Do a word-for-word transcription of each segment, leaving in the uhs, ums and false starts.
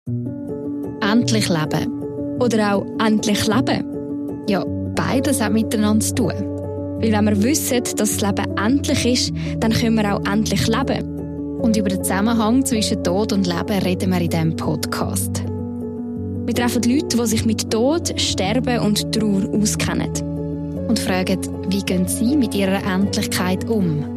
Endlich leben. Oder auch endlich leben. Ja, beides hat miteinander zu tun. Weil wenn wir wissen, dass das Leben endlich ist, dann können wir auch endlich leben. Und über den Zusammenhang zwischen Tod und Leben reden wir in diesem Podcast. Wir treffen Leute, die sich mit Tod, Sterben und Trauer auskennen. Und fragen, wie gehen sie mit ihrer Endlichkeit um?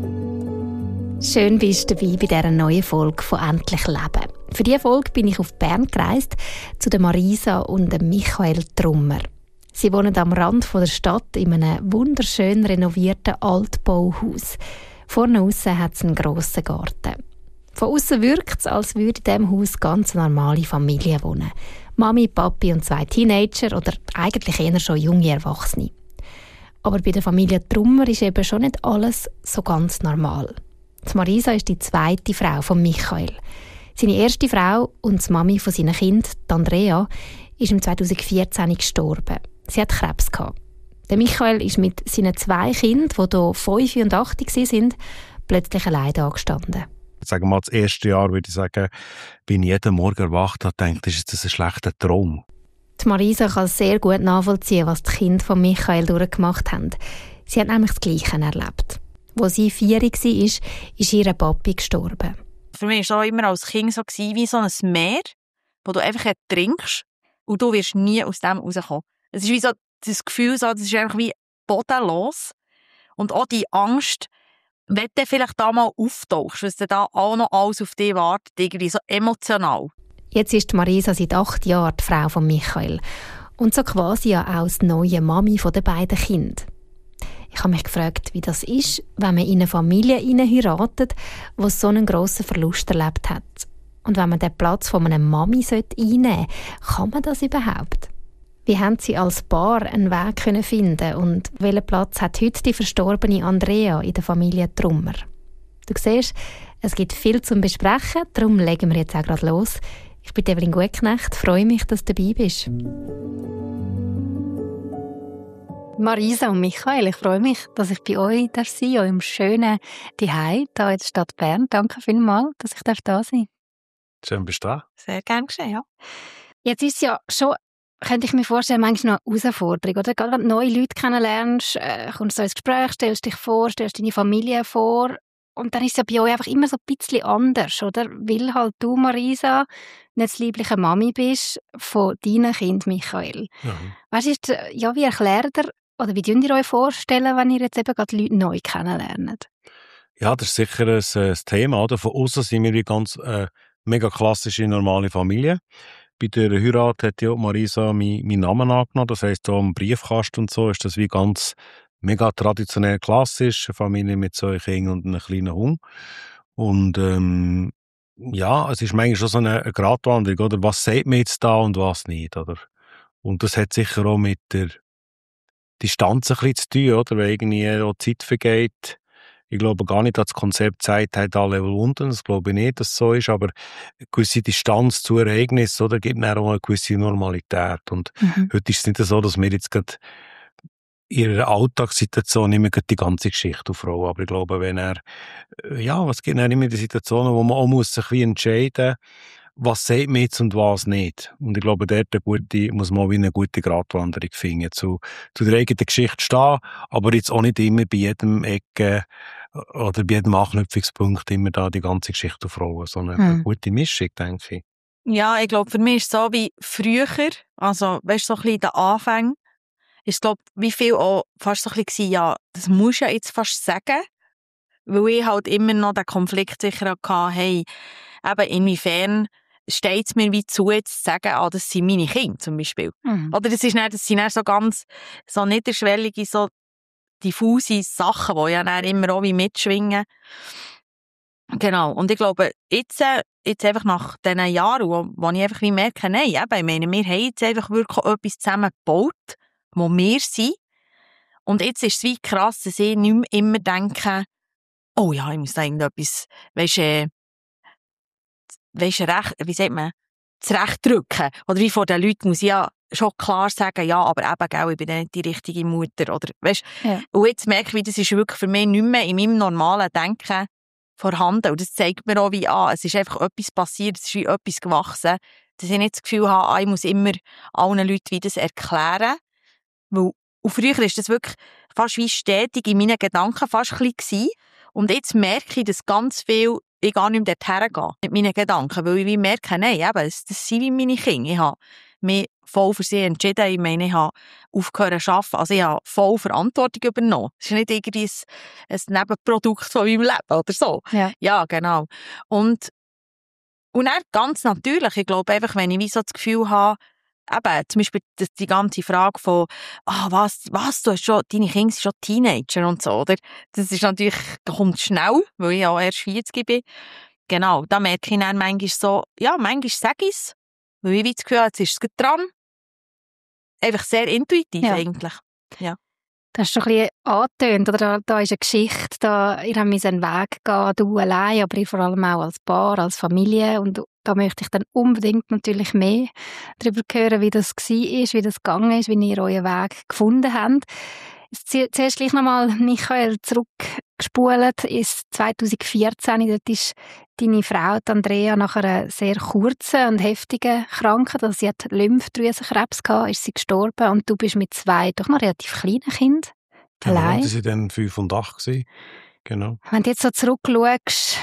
Schön bist du dabei bei dieser neuen Folge von «Endlich Leben». Für diese Folge bin ich auf Bern gereist, zu der Marisa und dem Michael Trummer. Sie wohnen am Rand der Stadt in einem wunderschön renovierten Altbauhaus. Vorne aussen hat es einen grossen Garten. Von aussen wirkt es, als würde in diesem Haus ganz normale Familie wohnen. Mami, Papi und zwei Teenager oder eigentlich eher schon junge Erwachsene. Aber bei der Familie Trummer ist eben schon nicht alles so ganz normal. Die Marisa ist die zweite Frau von Michael. Seine erste Frau und die Mami von seinen Kindern, Andrea, ist im zweitausendvierzehn gestorben. Sie hat Krebs gehabt. Der Michael ist mit seinen zwei Kindern, die hier fünf und acht waren, plötzlich allein angestanden. Sagen wir mal, das erste Jahr würde ich sagen, bin ich jeden Morgen erwacht und dachte, ist das ein schlechter Traum? Die Marisa kann sehr gut nachvollziehen, was die Kinder von Michael durchgemacht haben. Sie hat nämlich das Gleiche erlebt. Als sie vier war, ist, ist ihr Papi gestorben. Für mich war es auch immer als Kind so wie so ein Meer, wo du einfach trinkst und du wirst nie aus dem rauskommen. Es ist wie so das Gefühl, so, das ist einfach wie bodenlos. Und auch die Angst, wenn du vielleicht da mal auftauchst, was da auch noch alles auf dich wartet, irgendwie so emotional. Jetzt ist Marisa seit acht Jahren die Frau von Michael und so quasi ja auch die neue Mami der beiden Kinder. Ich habe mich gefragt, wie das ist, wenn man in eine Familie heiratet, die so einen grossen Verlust erlebt hat. Und wenn man den Platz von einer Mami einnehmen sollte, kann man das überhaupt? Wie haben Sie als Paar einen Weg können finden und welchen Platz hat heute die verstorbene Andrea in der Familie Trummer? Du siehst, es gibt viel zum Besprechen, darum legen wir jetzt auch gerade los. Ich bin Evelyn Gutknecht, freue mich, dass du dabei bist. Marisa und Michael, ich freue mich, dass ich bei euch sein darf, eurem schönen Zuhause hier in der Stadt Bern. Danke vielmals, dass ich da sein darf. Schön bist du da. Sehr gerne geschehen, ja. Jetzt ist es ja schon, könnte ich mir vorstellen, manchmal noch eine Herausforderung, oder? Gerade wenn du neue Leute kennenlernst, äh, kommst du so ins Gespräch, stellst dich vor, stellst deine Familie vor und dann ist es ja bei euch einfach immer so ein bisschen anders, oder? Weil halt du, Marisa, nicht die liebliche Mami bist von deinen Kind Michael. Ja. Weißt du, ja, wie erklärt ihr, oder wie könnt ihr euch vorstellen, wenn ihr jetzt eben gerade Leute neu kennenlernt? Ja, das ist sicher ein, ein Thema. Oder? Von außen sind wir wie ganz äh, mega klassische, normale Familie. Bei der Heirat hat ja Marisa meinen mein Namen angenommen. Das heisst, so am Briefkasten und so ist das wie ganz mega traditionell klassisch. Eine Familie mit zwei Kindern und einem kleinen Hund. Und ähm, ja, es ist manchmal schon so eine, eine Gratwanderung, oder? Was sagt man jetzt da und was nicht, oder? Und das hat sicher auch mit der Distanz ein bisschen zu tun, oder? Weil irgendwie auch Zeit vergeht. Ich glaube gar nicht, dass das Konzept Zeit hat alle überwunden. Das glaube ich nicht, dass es so ist. Aber eine gewisse Distanz zu Ereignissen, oder? Gibt dann auch eine gewisse Normalität. Und mhm. heute ist es nicht so, dass wir jetzt gerade in ihrer Alltagssituation immer die ganze Geschichte aufrollen. Aber ich glaube, wenn er, ja, es gibt dann immer die Situationen, wo man auch muss sich wie entscheiden muss, was sagt man jetzt und was nicht. Und ich glaube, dort eine gute, muss man auch wie eine gute Gratwanderung finden. Zu, zu der eigenen Geschichte stehen, aber jetzt auch nicht immer bei jedem Ecke oder bei jedem Anknüpfungspunkt immer da die ganze Geschichte aufrollen, sondern hm. eine gute Mischung, denke ich. Ja, ich glaube, für mich ist es so wie früher, also, weißt du, so ein bisschen in den Anfängen, ist, glaube wie viel auch fast so ein bisschen, ja, das musst du ja jetzt fast sagen, weil ich halt immer noch den Konflikt sicher hatte, hey, eben inwiefern steht es mir wie zu, jetzt zu sagen, ah, das sind meine Kinder zum Beispiel. Mhm. Oder das, ist dann, das sind dann so ganz so niederschwellige, so diffuse Sachen, die ja dann immer auch wie mitschwingen. Genau. Und ich glaube, jetzt, jetzt einfach nach diesen Jahren, wo, wo ich einfach wie merke, nein, eben, ich meine, wir haben jetzt einfach wirklich etwas zusammen gebaut, wo wir sind. Und jetzt ist es wie krass, dass ich nicht mehr immer denke, oh ja, ich muss da irgendetwas, weisst du, äh, weisst du, recht, wie sagt man, zurechtdrücken. Oder wie vor den Leuten muss ich ja schon klar sagen, ja, aber eben, gell, ich bin nicht die richtige Mutter. Oder, weisst, ja. Und jetzt merke ich, das ist wirklich für mich nicht mehr in meinem normalen Denken vorhanden. Und das zeigt mir auch wie an, es ist einfach etwas passiert, es ist wie etwas gewachsen, dass ich nicht das Gefühl habe, ah, ich muss immer allen Leuten wie das erklären. Weil, und früher war das wirklich fast wie stetig in meinen Gedanken fast ein bisschen. Und jetzt merke ich, dass ganz viel ich gar nicht mehr dorthin gehe mit meinen Gedanken, weil ich wie merke, nein, eben, das, das sind wie meine Kinder. Ich habe mich voll für sie entschieden. Ich meine, ich habe aufgehört zu arbeiten. Also ich habe voll Verantwortung übernommen. Es ist nicht irgendwie ein, ein Nebenprodukt von meinem Leben oder so. Ja, ja genau. Und, und dann ganz natürlich, ich glaube einfach, wenn ich wie so das Gefühl habe, eben, zum Beispiel das, die ganze Frage von, ah, was, was, du hast schon, deine Kinder sind schon Teenager und so, oder? Das ist natürlich, da kommt schnell, weil ich ja erst vierzig bin. Genau, da merke ich dann manchmal so, ja, manchmal sage ich es, weil ich wie das Gefühl habe, jetzt ist es gerade dran. Einfach sehr intuitiv Ja. eigentlich. Ja. Du hast schon ein bisschen angetönt, oder? Da, da ist eine Geschichte, da, ihr habt einen Weg gehen, du allein, aber ihr vor allem auch als Paar, als Familie. Und da möchte ich dann unbedingt natürlich mehr darüber hören, wie das war, wie das gegangen ist, wie ihr euren Weg gefunden habt. Jetzt zuerst gleich nochmal, Michael, zurückgespult ins zwanzig vierzehn. Dort ist deine Frau, die Andrea, nach einer sehr kurzen und heftigen Krankheit, also sie hat Lymphdrüsenkrebs gehabt, ist sie gestorben und du bist mit zwei doch noch relativ kleinen Kindern Genau, allein. das waren dann fünf und acht gewesen. Genau. Wenn du jetzt so zurückschaust,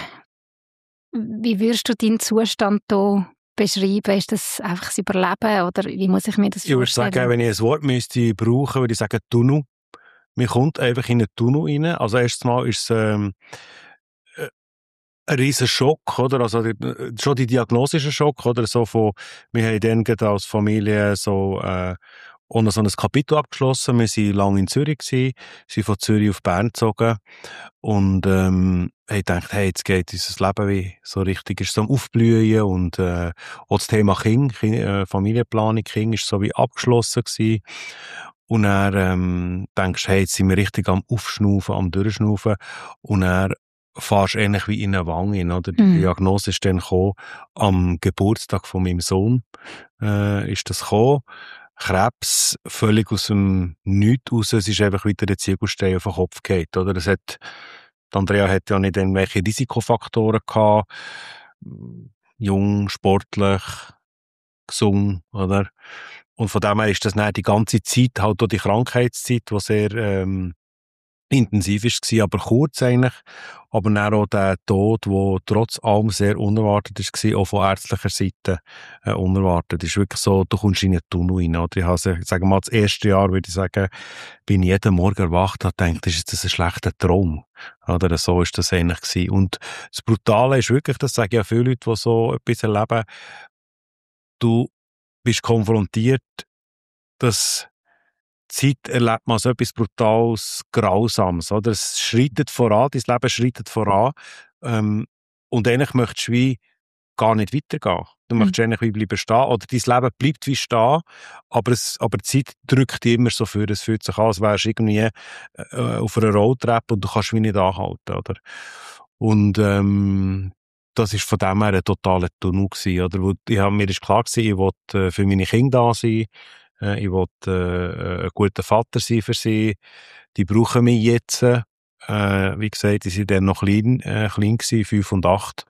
wie würdest du deinen Zustand hier beschreiben? Ist das einfach das Überleben oder wie muss ich mir das Ich würde vorstellen? sagen, wenn ich ein Wort müsste brauchen, würde ich sagen Tunnel. Man kommt einfach in einen Tunnel rein. Also erstes Mal ist es ähm, äh, ein riesen Schock, oder? Also die, schon die Diagnose ist ein Schock, oder? So von, wir haben dann gerade als Familie so äh, ohne so ein Kapitel abgeschlossen. Wir waren lange in Zürich gewesen, sind von Zürich auf Bern gezogen und ähm, haben gedacht, hey, jetzt geht unser Leben wie so richtig, ist so am Aufblühen und äh, auch das Thema Kind, kind äh, Familienplanung, Kind ist so wie abgeschlossen gewesen. Und dann ähm, denkst du, hey, jetzt sind wir richtig am Aufschnaufen, am Durchschnaufen und dann fährst du ähnlich wie in eine Wange hin, oder? Die Mhm. Diagnose ist dann gekommen, am Geburtstag von meinem Sohn äh, ist das gekommen. Krebs, völlig aus dem Nichts raus, es ist einfach wieder der Ziegelstein auf den Kopf gefallen, oder? Es hat, die Andrea hat ja nicht irgendwelche Risikofaktoren gehabt, jung, sportlich, gesund, oder? Und von dem her ist das dann die ganze Zeit, halt auch die Krankheitszeit, die sehr ähm, intensiv war, aber kurz eigentlich. Aber dann auch der Tod, der trotz allem sehr unerwartet war, auch von ärztlicher Seite äh, unerwartet. Es ist wirklich so, du kommst in einen Tunnel rein. Oder? Ich habe, sagen wir mal, das erste Jahr, würde ich sagen, bin ich jeden Morgen erwacht und gedacht, ist das ein schlechter Traum? Oder so ist das eigentlich gewesen. Und das Brutale ist wirklich, das sagen ja viele Leute, die so etwas erleben, du bist konfrontiert, dass Zeit erlebt man so etwas Brutales, Grausames, oder? Es schreitet voran, dein Leben schreitet voran, ähm, und eigentlich möchtest du wie gar nicht weitergehen. Du möchtest Mhm. eigentlich wie bleiben stehen, oder dein Leben bleibt wie stehen, aber, es, aber die Zeit drückt dich immer so für, es fühlt sich an, als wärst du irgendwie äh, auf einer Rolltreppe und du kannst wie nicht anhalten, oder? Und, ähm, das war von dem her ein totaler Tunnel gewesen, oder? Wo, ich hab, mir ist klar gewesen, ich wollte äh, für meine Kinder da sein, äh, ich wollte äh, ein guter Vater sein für sie, die brauchen mich jetzt, äh, wie gesagt, die sind dann noch klein, äh, klein gewesen, fünf und acht.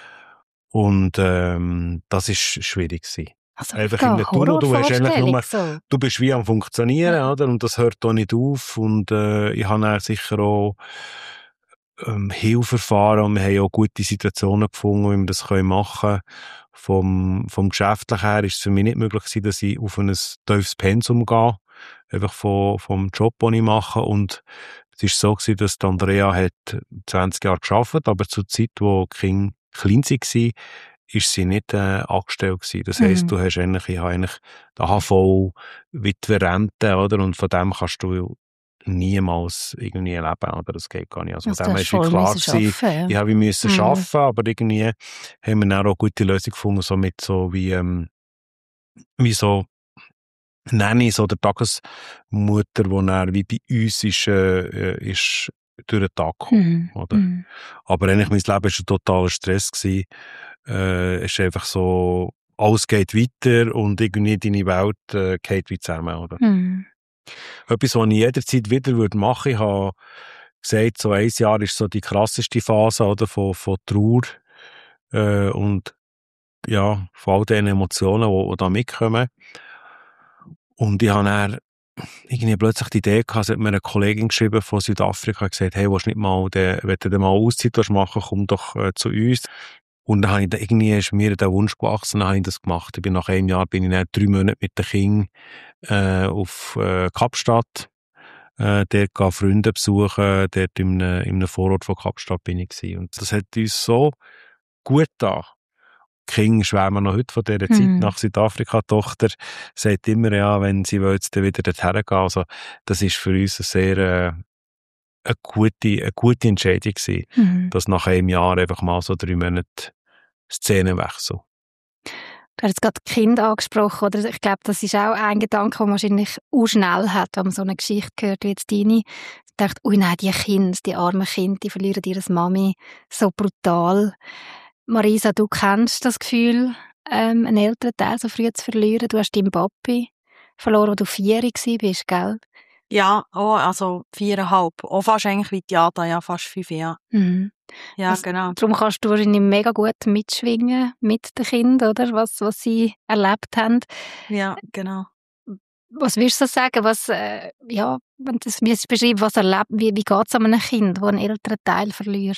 Und ähm, das ist schwierig gewesen. Also Einfach mega in der Tunnel, du hast eigentlich Horrorvorstellung, nur, so. du bist wie am Funktionieren, Ja. oder? Und das hört auch nicht auf. Und äh, ich habe dann sicher auch ähm, Hilfe erfahren und wir haben auch gute Situationen gefunden, wie wir das machen können. Vom, vom Geschäftlichen her ist es für mich nicht möglich gewesen, dass ich auf ein tiefes Pensum gehe. Einfach vom, vom Job, den ich mache. Und es ist so gewesen, dass die Andrea hat zwanzig Jahre gearbeitet, aber zur Zeit, wo die Kinder klein waren, ist sie nicht äh, angestellt gewesen. Das heisst, Mhm. du hast eigentlich, ich habe eigentlich die H V, Witwerrente, oder? Und von dem kannst du niemals irgendwie leben, oder? Das geht gar nicht. Also, Also von du dem hast ist wie voll klar müssen gewesen, arbeiten, ja. ich habe müssen Mhm. arbeiten, aber irgendwie haben wir dann auch gute Lösung gefunden, so mit so wie, ähm, wie so Nanny, so der Tagesmutter, die dann wie bei uns ist, äh, ist durch den Tag gekommen, Mhm. oder? Mhm. Aber eigentlich, mein Leben war ein totaler Stress gewesen. Äh, es ist einfach so, alles geht weiter und irgendwie deine Welt äh, geht wie zusammen, oder? Mhm. Etwas, was ich jederzeit wieder würde machen, ich habe gesagt, so ein Jahr ist so die krasseste Phase, oder, von, von Trauer, äh, und ja, von all den Emotionen, die, die da mitkommen. Und ich habe dann irgendwie plötzlich die Idee gehabt, es hat mir eine Kollegin geschrieben von Südafrika, gesagt, hey, willst du nicht mal, den, wenn du mal Auszeit machen, komm doch äh, zu uns. Und dann habe ich da, irgendwie ist mir der Wunsch gewachsen, dann habe ich das gemacht. Ich bin nach einem Jahr, bin ich dann drei Monate mit den Kindern äh, auf äh, Kapstadt, äh, dort gehen Freunde besuchen, dort in einem, in einem Vorort von Kapstadt bin ich gewesen. Und das hat uns so gut getan. Die Kinder schwärmen noch heute von dieser Zeit Mhm. nach Südafrika. Die Tochter sagt immer, ja, wenn sie will, jetzt wieder dorthin gehen. Also, das ist für uns eine sehr äh, eine gute, eine gute Entscheidung gewesen, Mhm. dass nach einem Jahr einfach mal so drei Monate Szenenwechsel. Du hast jetzt gerade Kind angesprochen, oder? Ich glaube, das ist auch ein Gedanke, den man wahrscheinlich auch schnell hat, wenn man so eine Geschichte hört wie jetzt deine. Ich dachte, ui nein, die Kinder, die armen Kinder, die verlieren ihre Mami so brutal. Marisa, du kennst das Gefühl, ähm, einen älteren Teil so früh zu verlieren. Du hast deinen Papi verloren, als du vier warst, gell? Ja, oh, also viereinhalb. Auch fast eigentlich wie die Jada, ja, fast fünf, ja. Mhm. Ja, Also, genau. Darum kannst du wahrscheinlich mega gut mitschwingen mit den Kindern, oder? Was, was sie erlebt haben. Ja, genau. Was würdest du sagen, was, äh, ja, wenn du das wie es beschreibst, was erlebt, wie, wie geht es einem Kind, das einen älteren Teil verliert?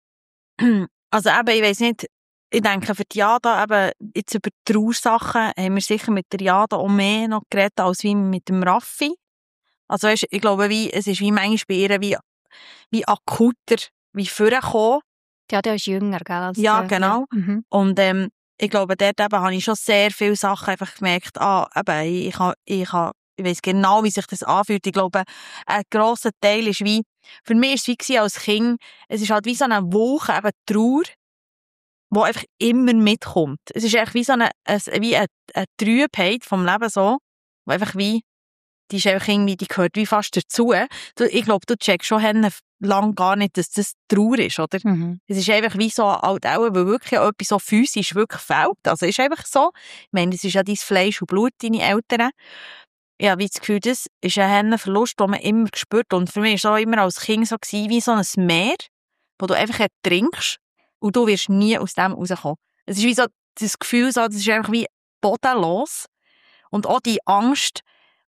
Also eben, ich weiss nicht, ich denke, für die Jada eben, jetzt über die Trauersachen haben wir sicher mit der Jada auch mehr noch geredet, als wie mit dem Raffi. Also weißt, ich glaube, wie, es ist wie manchmal bei ihr wie, wie akuter, wie vorgekommen. Ja, der ist jünger, gell? Als Ja, der, genau. Ja. Mhm. Und ähm, ich glaube, dort eben habe ich schon sehr viele Sachen einfach gemerkt, ah, eben, ich, ich, ich, ich weiss genau, wie sich das anfühlt. Ich glaube, ein grosser Teil ist wie, für mich war es wie gewesen, als Kind, es ist halt wie so eine Woche, eben Trauer, die einfach immer mitkommt. Es ist eigentlich wie so eine, eine, wie eine, eine Trübheit vom Leben so, die einfach wie, die ist einfach irgendwie, die gehört wie fast dazu. Du, ich glaube, du checkst schon lange gar nicht, dass das Trauer ist, oder? Mhm. Es ist einfach wie so, halt auch, weil wirklich etwas so physisch wirklich fehlt. Also, es ist einfach so. Ich meine, das ist ja dein Fleisch und Blut, deine Eltern. Ja, wie das Gefühl, das ist ein Verlust, den man immer spürt. Und für mich war es auch immer als Kind so gewesen, wie so ein Meer, wo du einfach trinkst und du wirst nie aus dem rauskommen. Es ist wie so das Gefühl, so, das ist einfach wie bodenlos. Und auch die Angst,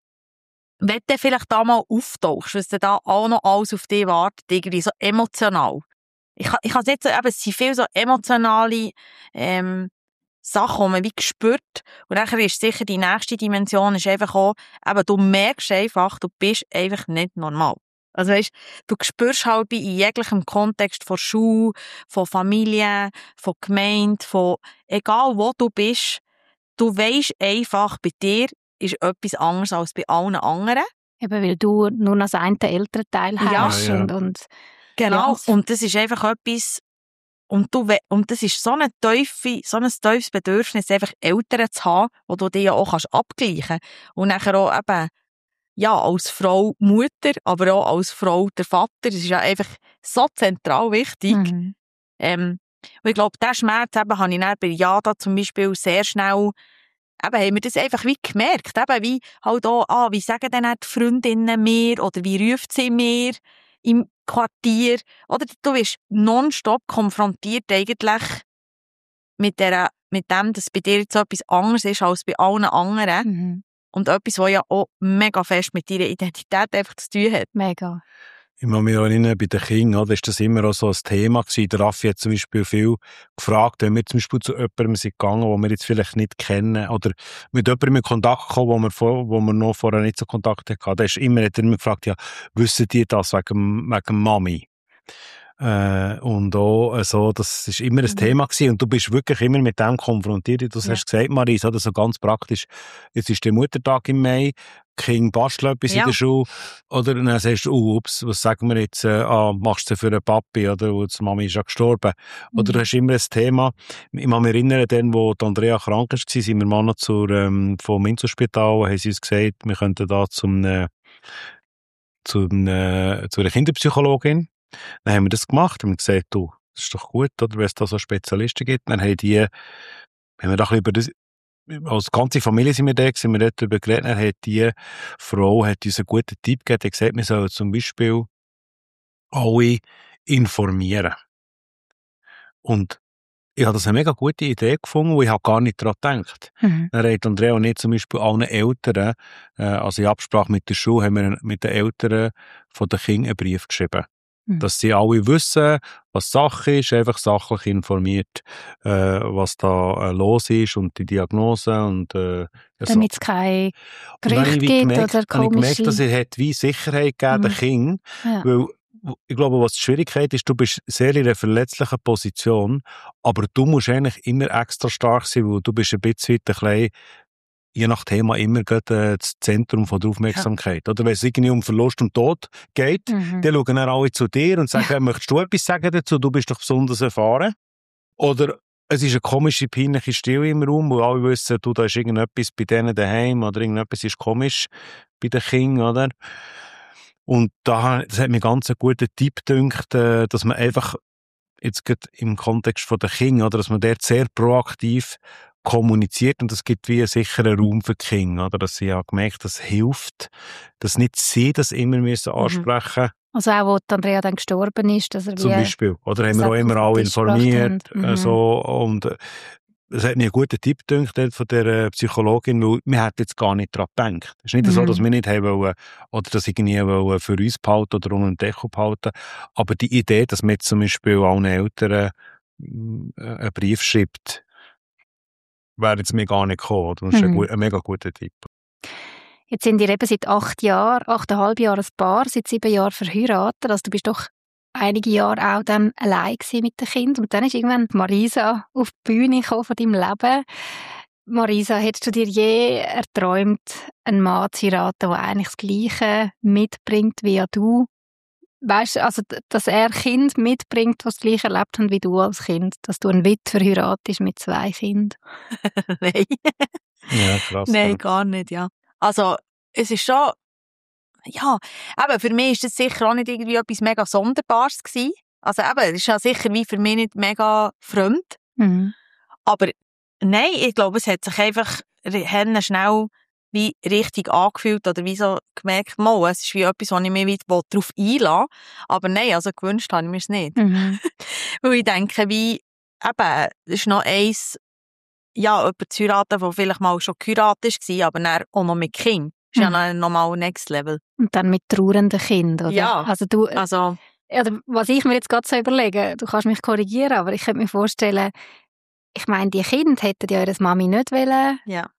wenn du vielleicht da mal auftauchst, was da auch noch alles auf dich wartet, irgendwie so emotional. Ich, ich kann jetzt eben, es sind viele so emotionale ähm, Sachen, die man wie spürt. Und dann ist sicher die nächste Dimension ist einfach auch, eben, du merkst einfach, du bist einfach nicht normal. Also weißt, du spürst halt wie in jeglichem Kontext von Schule, von Familie, von Gemeinde, von egal wo du bist, du weisst einfach, bei dir ist etwas anderes als bei allen anderen. Eben, weil du nur noch einen älteren Teil Ja. hast. Ja, ja. Und, und, Genau. Ja. Und das ist einfach etwas, und du, we- und das ist so ein tiefe, so ein tiefes Bedürfnis, einfach Eltern zu haben, wo du die ja auch kannst abgleichen kannst. Und nachher auch eben, ja, als Frau Mutter, aber auch als Frau der Vater. Das ist ja einfach so zentral wichtig. Mhm. Ähm, und ich glaube, diesen Schmerz eben, habe ich dann bei Jada zum Beispiel sehr schnell, eben, haben wir das einfach wie gemerkt. Eben, wie halt auch, ah, wie sagen denn die Freundinnen mir, oder wie ruft sie mir im Quartier, oder du wirst nonstop konfrontiert eigentlich mit, der, mit dem, dass bei dir jetzt so etwas anderes ist als bei allen anderen. Mhm. Und etwas, was ja auch mega fest mit deiner Identität einfach zu tun hat. Mega. Ich kann mich erinnern, bei den Kindern, oder, ist das immer auch so ein Thema gewesen. Der Raffi hat zum Beispiel viel gefragt, wenn wir zum Beispiel zu jemandem sind gegangen, den wir jetzt vielleicht nicht kennen, oder mit jemandem in Kontakt gekommen, wo wir, vor, wo wir noch vorher nicht so Kontakt hatten. Da ist immer, hat er immer gefragt, ja, wissen die das wegen, wegen Mami? Äh, und auch äh, so, das ist immer ein Mhm. Thema gewesen. Und du bist wirklich immer mit dem konfrontiert. Du Ja. hast gesagt, Marisa, oder so ganz praktisch, jetzt ist der Muttertag im Mai, Kind basteln etwas Ja. in der Schule, oder dann sagst du, oh, ups, was sagen wir jetzt, äh, ah, machst du für einen Papi, oder, wo die Mami ist ja gestorben. Oder du hast immer ein Thema. Ich kann mich erinnern, dann, wo die Andrea krank war, sind wir mal noch zur, ähm, vom Inselspital, haben sie uns gesagt, wir könnten da zum, äh, zum, äh, zu einer Kinderpsychologin. Dann haben wir das gemacht und gesagt, du, das ist doch gut, oder, wenn es da so Spezialisten gibt. Dann haben die, haben wir doch über das, als ganze Familie sind wir da, sind wir dort darüber geredet, dann hat die Frau hat uns einen guten Tipp gegeben, die hat gesagt, wir sollen zum Beispiel alle informieren. Und ich habe das eine mega gute Idee gefunden, wo ich habe gar nicht daran gedacht. Mhm. Dann hat Andrea und ich zum Beispiel allen Eltern, äh, also in Absprache mit der Schule, haben wir mit den Eltern von den Kindern einen Brief geschrieben. Mhm. Dass sie alle wissen, was Sache ist, einfach sachlich informiert, äh, was da äh, los ist und die Diagnose und äh, Damit es keine Und dann habe Gerüchte ich gibt gemerkt, oder habe ich gemerkt, komische... dass er hat wie Sicherheit gegeben, Mhm. den Kindern, Ja. weil ich glaube, was die Schwierigkeit ist, du bist sehr in einer verletzlichen Position, aber du musst eigentlich immer extra stark sein, weil du bist ein bisschen ein bisschen, je nach Thema, immer gerade, äh, das Zentrum von der Aufmerksamkeit. Ja. Oder wenn es irgendwie um Verlust und Tod geht, Mhm. dann schauen dann alle zu dir und sagen, Ja. hey, möchtest du etwas sagen dazu? Du bist doch besonders erfahren. Oder es ist eine komische, peinliche Stille im Raum, wo alle wissen, du, da ist irgendetwas bei denen daheim oder irgendetwas ist komisch bei den Kindern, oder? Und da, das hat mir ganz einen guten Tipp gedacht, äh, dass man einfach, jetzt gerade im Kontext von den Kindern, oder, dass man dort sehr proaktiv kommuniziert und es gibt wie einen sicheren Raum für die Kinder, oder? Dass sie ja gemerkt, das hilft, dass nicht sie das immer müssen ansprechen müssen. Also auch, wo die Andrea dann gestorben ist, dass er Zum wie Beispiel. Oder haben wir Sachen auch immer auf den alle Tisch gebracht informiert, haben. äh, Mhm. so, und äh, es hat mir einen guten Tipp gedacht dort von der äh, Psychologin, weil wir hätten jetzt gar nicht daran gedacht. Es ist nicht Mhm. so, dass wir nicht haben wollen, oder das irgendwie wollen für uns behalten oder unter dem Deckel behalten. Aber die Idee, dass man jetzt zum Beispiel allen Eltern äh, einen Brief schreibt, wäre jetzt mir gar nicht gekommen. Das ist Mhm. ein, gut, ein mega guter Tipp. Jetzt sind ihr eben seit acht Jahren, achteinhalb Jahren ein Paar, seit sieben Jahren verheiratet. Also du bist doch einige Jahre auch dann allein gewesen mit dem Kind. Und dann ist irgendwann Marisa auf die Bühne gekommen von deinem Leben. Marisa, hättest du dir je erträumt, einen Mann zu heiraten, der eigentlich das Gleiche mitbringt wie ja du? Weißt du, also, dass er Kind mitbringt, was das Gleiche erlebt haben wie du als Kind? Dass du einen Witwer heiratest mit zwei Kindern? Nein. Ja, krass. Nein, Ja. gar nicht, ja. Also, es ist schon, ja, eben, für mich ist das sicher auch nicht irgendwie etwas mega Sonderbares gewesen. Also eben, es ist ja sicher wie für mich nicht mega fremd. Mhm. Aber nein, ich glaube, es hat sich einfach re- schnell wie richtig angefühlt oder wie so gemerkt, mal, es ist wie etwas, wo ich mich wieder darauf einlasse. Aber nein, also gewünscht habe ich mir es nicht. Mhm. Weil ich denke, wie, eben, es ist noch eins, ja, jemand zu heiraten, der vielleicht mal schon geheiratet war, aber dann auch noch mit Kind. Das ist Mhm. ja noch nochmal Next Level. Und dann mit trauernden Kindern, oder? Ja. Also du, Also, oder was ich mir jetzt gerade so überlege, du kannst mich korrigieren, aber ich könnte mir vorstellen, ich meine, die Kinder hätten ja ihre Mami nicht wollen ja.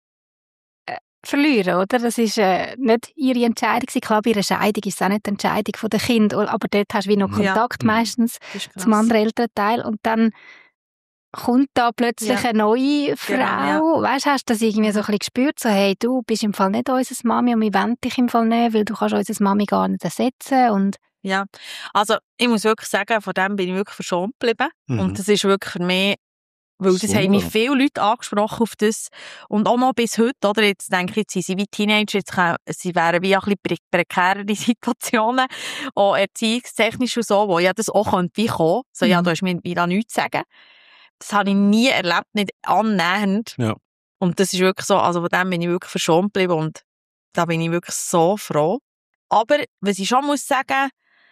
verlieren, oder? Das ist äh, nicht ihre Entscheidung. Klar, bei ihrer Scheidung ist es auch nicht die Entscheidung der Kinder, aber dort hast du wie noch Ja. Kontakt meistens Das ist krass. zum anderen Elternteil und dann kommt da plötzlich Ja. eine neue Frau. Genau, ja. Weißt du, hast du das irgendwie so ein bisschen gespürt? So, hey, du bist im Fall nicht unsere Mami und wir wollen dich im Fall nicht, weil du kannst unsere Mami gar nicht ersetzen. Und Ja, also ich muss wirklich sagen, von dem bin ich wirklich verschont geblieben. Mhm. Und das ist wirklich für mich, weil das haben mich Super. viele Leute angesprochen auf das. Und auch noch bis heute, oder? Jetzt denke ich, jetzt sind sie wie Teenager, jetzt können, sie wären wie ein bisschen pre- prekärere Situationen, auch erziehungstechnisch und so, wo ja das auch könnte wie kommen. So, ja, Mhm. du hast mir wieder nichts zu sagen. Das habe ich nie erlebt, nicht annähernd. Ja. Und das ist wirklich so, also von dem bin ich wirklich verschont geblieben und da bin ich wirklich so froh. Aber, was ich schon muss sagen,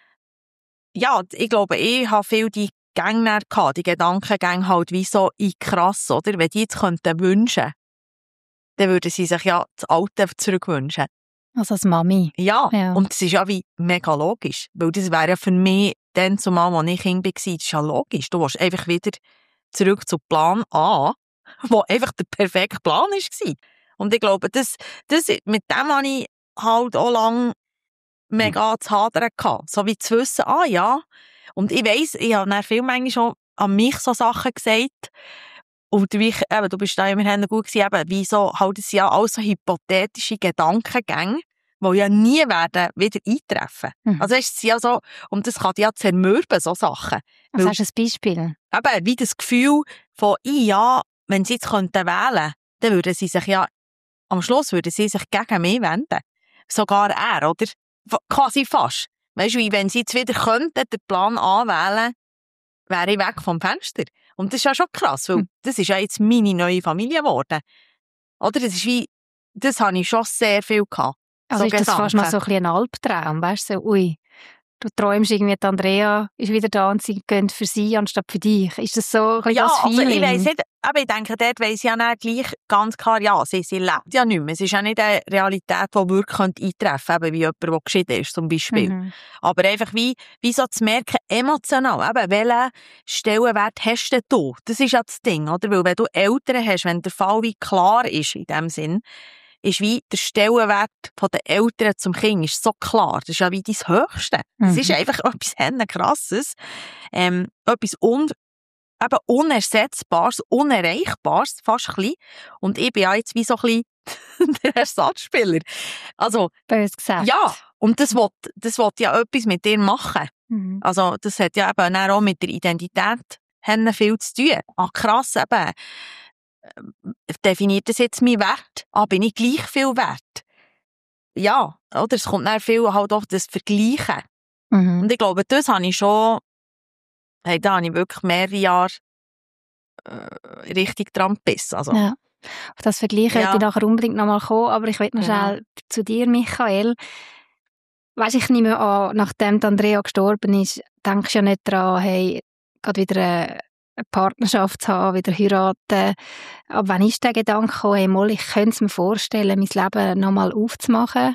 ja, ich glaube, ich habe viel die Gänge gehabt, die Gedankengänge halt wie so in krass, oder? Wenn die jetzt könnten wünschen, dann würden sie sich ja das Alte zurückwünschen. also als Mami. Ja, Ja. und das ist ja wie mega logisch, weil das wäre ja für mich dann zumal, als ich Kind war, das ist ja logisch. Du willst einfach wieder zurück zu Plan A, wo einfach der perfekte Plan war. Und ich glaube, das, das, mit dem habe ich halt auch lange mega zu hadern gehabt. So wie zu wissen, ah ja. Und ich weiss, ich habe dann viel manchmal schon an mich so Sachen gesagt. Und wie ich, eben, du bist da immerhin gut gewesen, eben, wie so, halt, es sind ja alles so hypothetische Gedankengänge, die ja nie werden wieder eintreffen. Mhm. Also, es ist ja so, und das kann dich ja zermürben, so Sachen. Also Weil- hast du ein Beispiel? Eben, wie das Gefühl von, «I, ja, wenn sie jetzt könnten wählen, dann würden sie sich ja, am Schluss würden sie sich gegen mich wenden. Sogar er, oder? F- Quasi fast. Weißt du, wie wenn sie jetzt wieder könnten, den Plan anwählen, wäre ich weg vom Fenster. Und das ist ja schon krass, weil Hm. das ist ja jetzt meine neue Familie geworden. Oder? Das ist wie, das habe ich schon sehr viel gehabt. Also So ist das fast mal Gedanken. so ein bisschen ein Albtraum, weißt du? So, ui, du träumst irgendwie, die Andrea ist wieder da und sie gehen für sie anstatt für dich. Ist das so ein bisschen ja, das Feeling? Also ich weiss nicht, aber ich denke, dort weiss ja dann gleich ganz klar, ja, sie, sie lebt ja nicht mehr. Es ist ja nicht eine Realität, die wirklich eintreffen könnte, eben wie jemand, der geschieden ist, zum Beispiel. Mhm. Aber einfach wie, wie so zu merken, emotional, eben, welchen Stellenwert hast denn du? Das ist ja das Ding, oder? Weil wenn du Eltern hast, wenn der Fall wie klar ist, in dem Sinn, ist wie der Stellenwert der Eltern zum Kind ist so klar. Das ist ja wie dein Höchste. Das mhm. ist einfach etwas Krasses. Ähm, etwas un eben Unersetzbares, Unerreichbares, fast ein bisschen. Und ich bin ja jetzt wie so ein bisschen der Ersatzspieler. Also, bös gesagt. Ja, und das will, das will ja etwas mit dir machen. Mhm. Also, das hat ja eben auch mit der Identität viel zu tun. Ah, krass, eben. Definiert das jetzt meinen Wert? Ah, bin ich gleich viel wert? Ja, oder? Es kommt dann viel halt auch das Vergleichen. Mhm. Und ich glaube, das habe ich schon, hey, da habe ich wirklich mehrere Jahre äh, richtig dran gebissen. Also. Ja. Auf das Vergleichen ja. möchte ich nachher unbedingt noch mal kommen, aber ich will noch genau. schnell zu dir, Michael. Weißt, ich nehme an, nachdem Andrea gestorben ist, denkst du ja nicht daran, hey, gerade wieder eine eine Partnerschaft zu haben, wieder heiraten. Aber wann ist der Gedanke gekommen, hey, mal, ich könnte es mir vorstellen, mein Leben nochmal aufzumachen?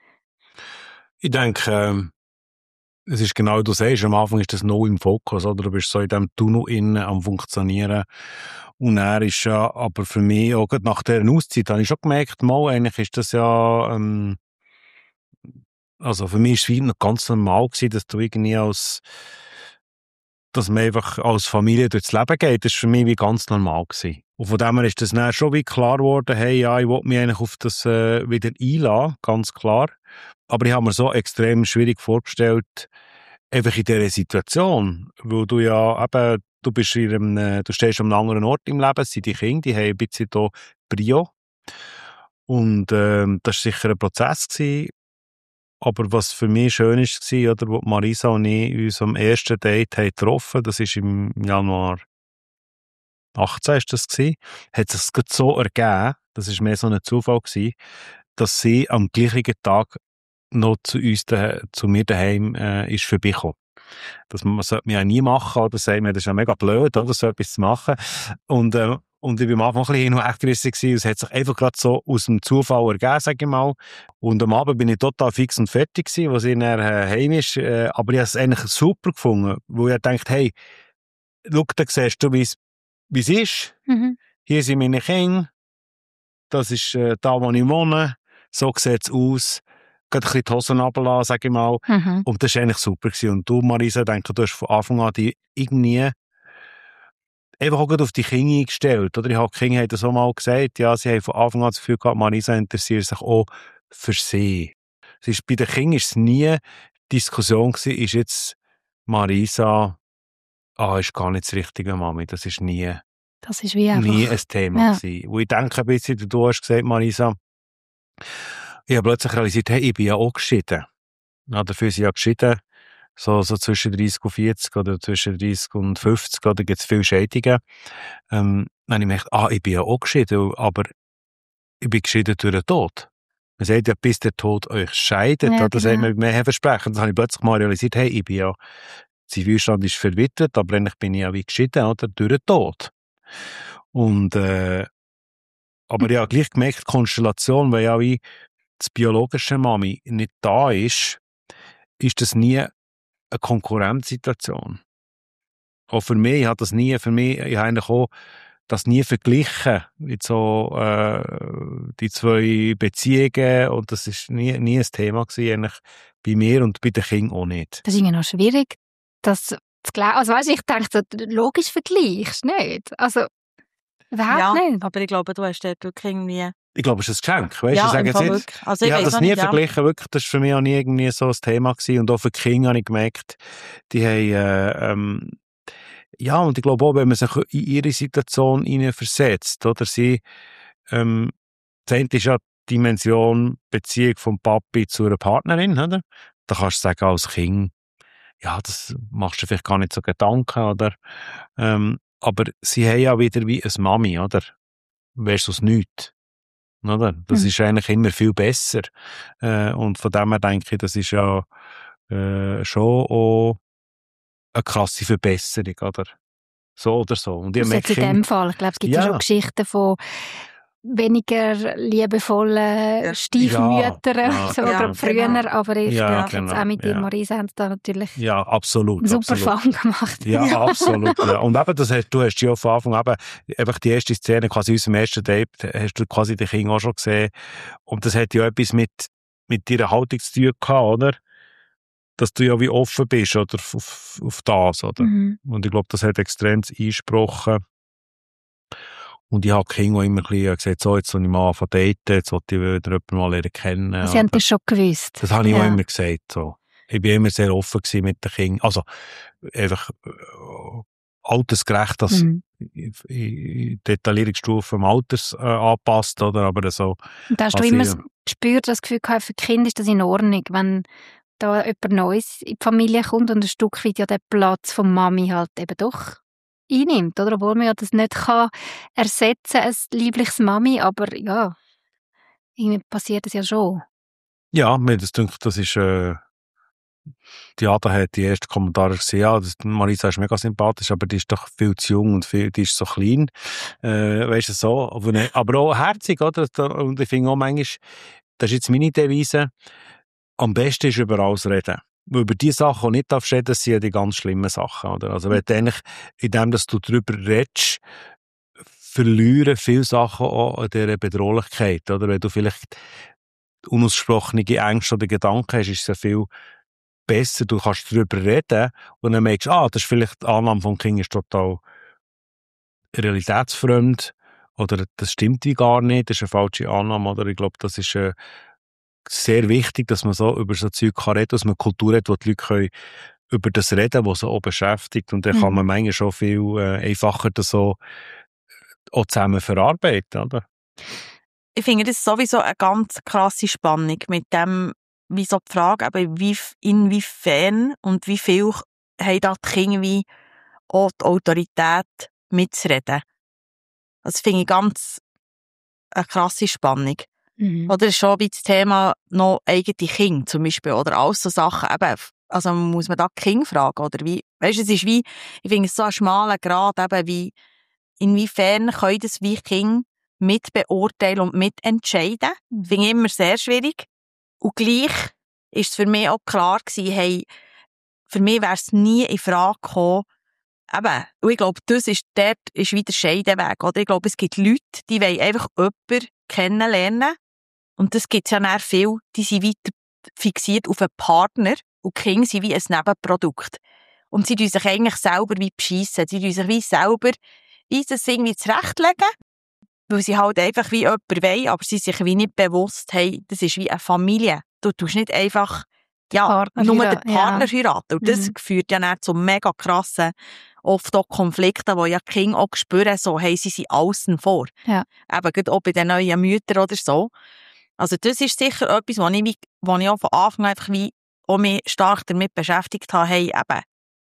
Ich denke, ähm, es ist genau, wie du sagst, am Anfang ist das noch im Fokus, oder? Du bist so in diesem Tunnel innen am Funktionieren. Und er ist ja, aber für mich, auch nach dieser Auszeit, habe ich schon gemerkt, mal, eigentlich ist das ja, ähm, also für mich ist es wie noch ganz normal gewesen, dass du irgendwie als dass man einfach als Familie durchs Leben geht, das war für mich wie ganz normal gewesen. Und von dem her ist das dann schon wie klar geworden, hey, ja, ich will mich eigentlich auf das äh, wieder einlassen, ganz klar. Aber ich habe mir so extrem schwierig vorgestellt, einfach in dieser Situation, weil du ja eben, du bist in einem, äh, du stehst an einem anderen Ort im Leben, es sind die Kinder, die haben ein bisschen hier Brio. Und ähm, das war sicher ein Prozess gewesen. Aber was für mich schön war, oder, wo Marisa und ich uns am ersten Date haben getroffen, das war im Januar achtzehn, ist das gewesen, hat es sich so ergeben, das war mehr so ein Zufall gewesen, dass sie am gleichen Tag noch zu uns, zu mir daheim äh, ist vorbeigekommen. Das man sollte man ja nie machen, oder sagen wir, das ist ja mega blöd, oder, so etwas zu machen. Und, äh, und ich war am Anfang ein bisschen hin und her gerissen gewesen, es hat sich einfach gerade so aus dem Zufall ergeben, sage ich mal. Und am Abend bin ich total fix und fertig gewesen, als ich dann äh, heim ist, äh, aber ich habe es eigentlich super gefunden, wo ich dachte, hey, schau, da siehst du, wie es ist. Mhm. Hier sind meine Kinder, das ist äh, da, wo ich wohne, so sieht es aus. Gerade ein bisschen die Hosen runterlassen, sage ich mal. Mhm. Und das war eigentlich super gewesen. Und du, Marisa, denke, du hast von Anfang an die irgendwie einfach auch auf die Kinder eingestellt. Oder ich habe die Kinder haben das auch mal gesagt, ja, sie haben von Anfang an das Gefühl gehabt, Marisa interessiert sich auch für sie. Es ist, bei den Kindern war es nie Diskussion gewesen, ist jetzt Marisa, ah, ist gar nicht das richtige Mami. Das ist nie, das ist wie einfach, nie ein Thema ja. gewesen. Wo ich denke ein bisschen, du hast gesagt, Marisa, ich habe plötzlich realisiert, hey, ich bin ja auch geschieden. Ja, dafür sind ja geschieden, so, so zwischen dreißig und vierzig oder zwischen dreißig und fünfzig, oder gibt es viele Scheidungen. Ähm, dann habe ich gemerkt, ah, ich bin ja auch geschieden, aber ich bin geschieden durch den Tod. Man sagt ja, bis der Tod euch scheidet, Ja, oder genau. sagt man mehr Versprechen. Dann habe ich plötzlich mal realisiert, hey, ich bin ja, Zivilstand ist verwitwet, aber eigentlich bin ich ja wie geschieden, oder, durch den Tod. Und, äh, aber ich habe gleich gemerkt, die Konstellation, weil ja wie das biologische Mami nicht da ist, ist das nie eine Konkurrenzsituation. Auch für mich hat das nie, für mich, ich habe eigentlich auch das nie verglichen mit so äh, die zwei Beziehungen, und das ist nie, nie ein Thema gewesen, eigentlich bei mir und bei den Kindern auch nicht. Das ist irgendwie noch schwierig, das zu glauben. Also weißt, ich denke, so, logisch vergleichst du nicht. Also überhaupt ja, nicht. aber ich glaube, du hast dort wirklich irgendwie... Ich glaube, es ist ein Geschenk. Weißt, ja, ich sage im Fall jetzt wirklich. Also ich ich habe weiss das auch nie nicht, verglichen, ja. wirklich. Das war für mich auch nie irgendwie so ein Thema gewesen. Und auch für die Kinder habe ich gemerkt, die haben, äh, ähm, ja, und ich glaube auch, wenn man sich in ihre Situation hineinversetzt, oder sie, ähm, das eine ist ja die Dimension Beziehung vom Papi zu einer Partnerin, oder? Da kannst du sagen, als Kind, ja, das machst du vielleicht gar nicht so Gedanken, oder? Ähm, aber sie haben ja wieder wie eine Mami, oder? Versus nichts. Oder? Das Mhm. ist eigentlich immer viel besser. Äh, und von dem her denke ich, das ist ja äh, schon auch eine krasse Verbesserung, oder? So oder so. Und ich das merke, jetzt in dem Fall. Ich glaube, es gibt ja, ja schon Geschichten von weniger liebevollen Ja. Stiefmüttern, Ja, so ja, gerade früher, genau. aber ich Ja, glaube, jetzt genau, auch mit dir, ja. Marisa, haben sie da natürlich ja, absolut. einen super absolut. Fang gemacht. Ja, absolut. Ja. Und eben, das hast, du hast ja von Anfang an, eben, einfach die erste Szene, quasi in unserem ersten Date, hast du quasi den Kind auch schon gesehen. Und das hat ja etwas mit, mit deiner Haltung zu tun gehabt, oder? Dass du ja wie offen bist, oder? Auf, auf das, oder? Mhm. Und ich glaube, das hat extrem eingesprochen. Und ich habe die Kinder auch immer ein bisschen gesagt, so, jetzt soll ich mal anfangen daten, jetzt wollte ich wieder jemanden mal lernen kennen. Sie haben oder? das schon gewusst. Das habe ich ja. auch immer gesagt, so. Ich bin immer sehr offen gewesen mit den Kindern. Also, einfach, äh, altersgerecht, das Mhm. in, in Detaillierungsstufen im Alters äh, anpasst, oder? Aber so. Und da hast du also immer ich- gespürt, das Gefühl gehabt, für die Kinder ist das in Ordnung, wenn da jemand Neues in die Familie kommt und ein Stück weit ja den Platz von Mami halt eben doch einnimmt, oder? Obwohl man ja das nicht kann ersetzen, ein liebliches Mami, aber ja, irgendwie passiert das ja schon. Ja, mir das denkt, das ist, äh, die Ada hat die ersten Kommentare gesehen, ja, das, Marisa ist mega sympathisch, aber die ist doch viel zu jung und viel, die ist so klein, äh, weißt du, so. Aber, ne, aber auch herzig, oder? Und ich finde auch manchmal, das ist jetzt meine Devise, am besten ist über alles reden. Weil über die Sachen, die nicht darfst reden, das sind ja die ganz schlimmen Sachen, oder? Also, wenn du eigentlich, indem dass du darüber redest, verlieren viele Sachen auch an dieser Bedrohlichkeit, oder? Wenn du vielleicht unausgesprochene Ängste oder Gedanken hast, ist es ja viel besser, du kannst darüber reden und dann merkst du, ah, das ist vielleicht, die Annahme vom Kind ist total realitätsfremd oder das stimmt wie gar nicht, das ist eine falsche Annahme, oder? Ich glaube, das ist äh, sehr wichtig, dass man so über so Zeug kann reden, dass man eine Kultur hat, wo die Leute können über das reden, was sie auch beschäftigt, und dann Mhm. kann man manchmal schon viel äh, einfacher das so auch zusammen verarbeiten, oder? Ich finde das sowieso eine ganz krasse Spannung mit dem, wie so die Frage, eben wie, inwiefern und wie viel haben da die Kinder wie auch die Autorität mitzureden. Das finde ich ganz eine krasse Spannung. Mhm. Oder schon wie das Thema noch eigene Kinder zum Beispiel, oder alles so Sachen, eben, also muss man da die Kinder fragen, oder wie, weißt du, es ist wie, ich finde es so ein schmaler Grad, eben wie, inwiefern können das wie Kinder mit beurteilen und mitentscheiden. Mhm. Finde ich immer sehr schwierig. Und gleich ist es für mich auch klar gewesen, hey, für mich wäre es nie in Frage gekommen, eben, und ich glaube, das ist, dort ist wieder der Scheideweg, oder? Ich glaube, es gibt Leute, die wollen einfach jemanden kennenlernen, und das gibt es ja dann viel, die sind weiter fixiert auf einen Partner, und die Kinder sind wie ein Nebenprodukt. Und sie tun sich eigentlich selber wie beschissen, sie tun sich wie selber wie das irgendwie zurechtlegen, weil sie halt einfach wie jemanden wollen, aber sie sich wie nicht bewusst, hey, das ist wie eine Familie. Du tust nicht einfach, ja, Partner nur heiraten, den Partner ja. heiraten. Und das Mhm. führt ja dann zu mega krassen, oft auch Konflikten, wo ja die Kinder auch spüren, so, hey, sie sind außen vor. Ja. Eben, gerade auch bei den neuen Müttern oder so. Also das ist sicher etwas, wo ich, wie, wo ich auch von Anfang an einfach wie auch mich stark damit beschäftigt habe, hey, eben,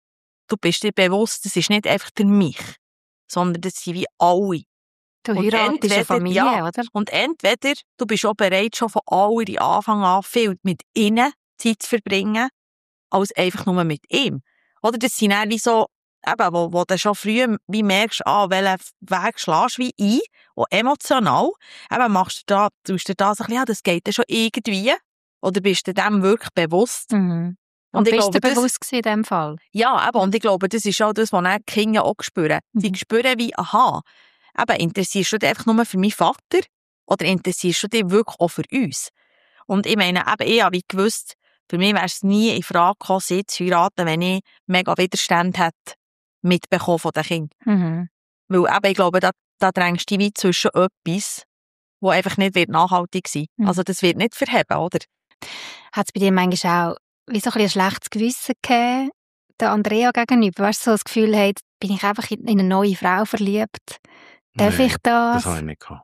du bist dir bewusst, das ist nicht einfach der mich, sondern das sind wie alle. Du Und heiratest eine entweder- Familie, ja. oder? Und entweder du bist auch bereit, schon von allen Anfang an viel mit ihnen Zeit zu verbringen, als einfach nur mit ihm. Oder das sind dann wie so, eben, wo, wo du schon früh wie merkst, ah, welchen Weg schlägst du wie ein, auch emotional. Eben machst du da, tust du da so ein bisschen, ja, das geht dann schon irgendwie. Oder bist du dem wirklich bewusst? Mhm. Und, Und ich bist glaube, du das- bewusst gewesen in dem Fall? Ja, eben, und ich glaube, das ist auch das, was dann die Kinder auch spüren. Sie Mhm. spüren wie, aha, eben, interessierst du dich einfach nur für meinen Vater oder interessierst du dich wirklich auch für uns? Und ich meine, eben, ich habe wie gewusst, für mich wäre es nie in Frage gekommen, sie zu heiraten, wenn ich mega Widerstand hätte mitbekommen von den Kindern. Mhm. Weil eben, ich glaube, da, da drängst du dich wie zwischen etwas, das einfach nicht wird nachhaltig sein wird. Mhm. Also das wird nicht verheben, oder? Hat es bei dir manchmal auch wie so ein, bisschen ein schlechtes Gewissen gegeben, der Andrea gegenüber? Weißt du, so das Gefühl, hey, jetzt bin ich einfach in eine neue Frau verliebt? Darf Nein, ich das? Das habe ich nicht gehabt.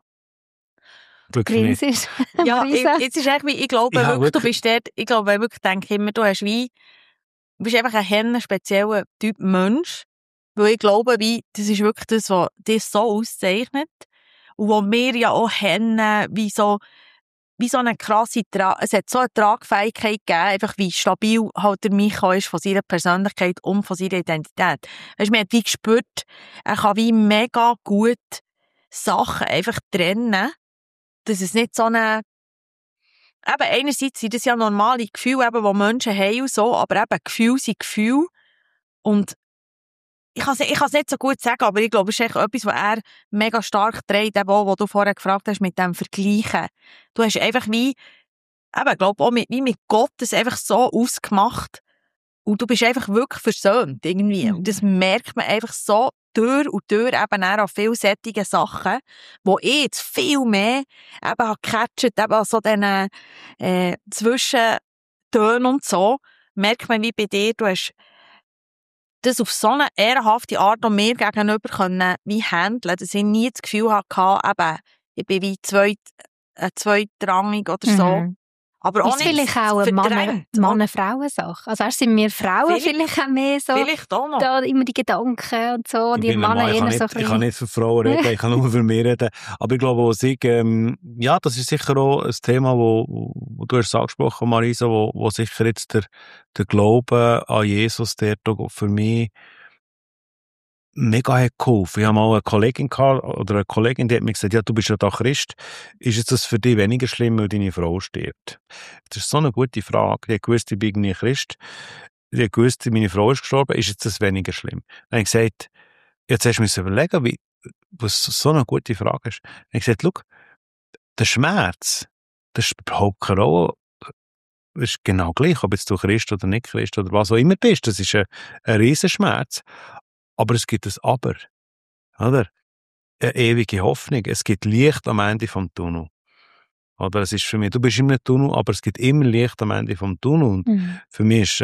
Wirklich nicht. Grinsest. Ja, ich, Marisa? jetzt ist eigentlich, ich glaube Ja, wirklich, du wirklich. bist dort, ich glaube wirklich, denke immer, du hast wie, du bist einfach ein Hen, spezieller Typ Mensch. Weil ich glaube, wie, das ist wirklich das, was dich so auszeichnet. Und wo wir ja auch Hennen, wie so, wie so eine krasse, Tra- es hat so eine Tragfähigkeit gegeben, einfach wie stabil halt der Micha ist von seiner Persönlichkeit und von seiner Identität. Weißt, man hat wie gespürt, er kann wie mega gut Sachen einfach trennen, dass es nicht so eine, eben einerseits sind das ja normale Gefühle, eben, die Menschen haben und so, aber eben Gefühle sind Gefühle und ich kann es ich kann's nicht so gut sagen, aber ich glaube, es ist echt etwas, was er mega stark trägt, eben auch, was du vorher gefragt hast, mit dem Vergleichen. Du hast einfach wie, eben, ich glaube auch mit, wie mit Gott das einfach so ausgemacht und du bist einfach wirklich versöhnt, irgendwie. Mhm. Und das merkt man einfach so durch und durch eben auch an vielsättigen Sachen, wo ich jetzt viel mehr eben habe gecatcht, eben an so diesen, äh, Zwischentönen und so, merkt man wie bei dir, du hast das auf so eine ehrenhafte Art und mir gegenüber können, wie handeln, dass ich nie das Gefühl hatte, eben, ich bin wie zweit, äh, zweitrangig oder so. Mhm. Aber auch Ist nicht vielleicht auch eine Mann- verdrängt. Mann-Frauen-Sache? Also erst sind wir Frauen Vielleicht- vielleicht auch mehr so, Vielleicht auch noch. da immer die Gedanken und so, und Ich die bin ein Männer Mann, ich kann eher so nicht, ein ich kann nicht für Frauen reden, ich kann nur für mich reden. Aber ich glaube, was ich, ähm, ja, das ist sicher auch ein Thema, wo, wo du hast angesprochen, Marisa, wo, wo sicher jetzt der, der Glaube an Jesus, der doch für mich mega hat geholfen. Ich habe mal eine Kollegin gehabt, oder eine Kollegin, die hat mir gesagt, ja, du bist ja da Christ. Ist jetzt das für dich weniger schlimm, weil deine Frau stirbt? Das ist so eine gute Frage. Ich wusste, ich bin irgendwie Christ. Ich wusste, meine Frau ist gestorben. Ist jetzt das weniger schlimm? Dann habe ich gesagt, jetzt hast du mir überlegen, wie, was so eine gute Frage ist. Dann habe ich gesagt, schau, der Schmerz, das ist überhaupt keine Rolle. Das ist genau gleich, ob jetzt du Christ oder nicht Christ oder was auch immer bist. Das ist ein, ein Riesenschmerz. Aber es gibt ein Aber, oder? Eine ewige Hoffnung. Es gibt Licht am Ende vom Tunnel. Oder es ist für mich, du bist in einem Tunnel, aber es gibt immer Licht am Ende vom Tunnel. Und Mhm. für mich ist,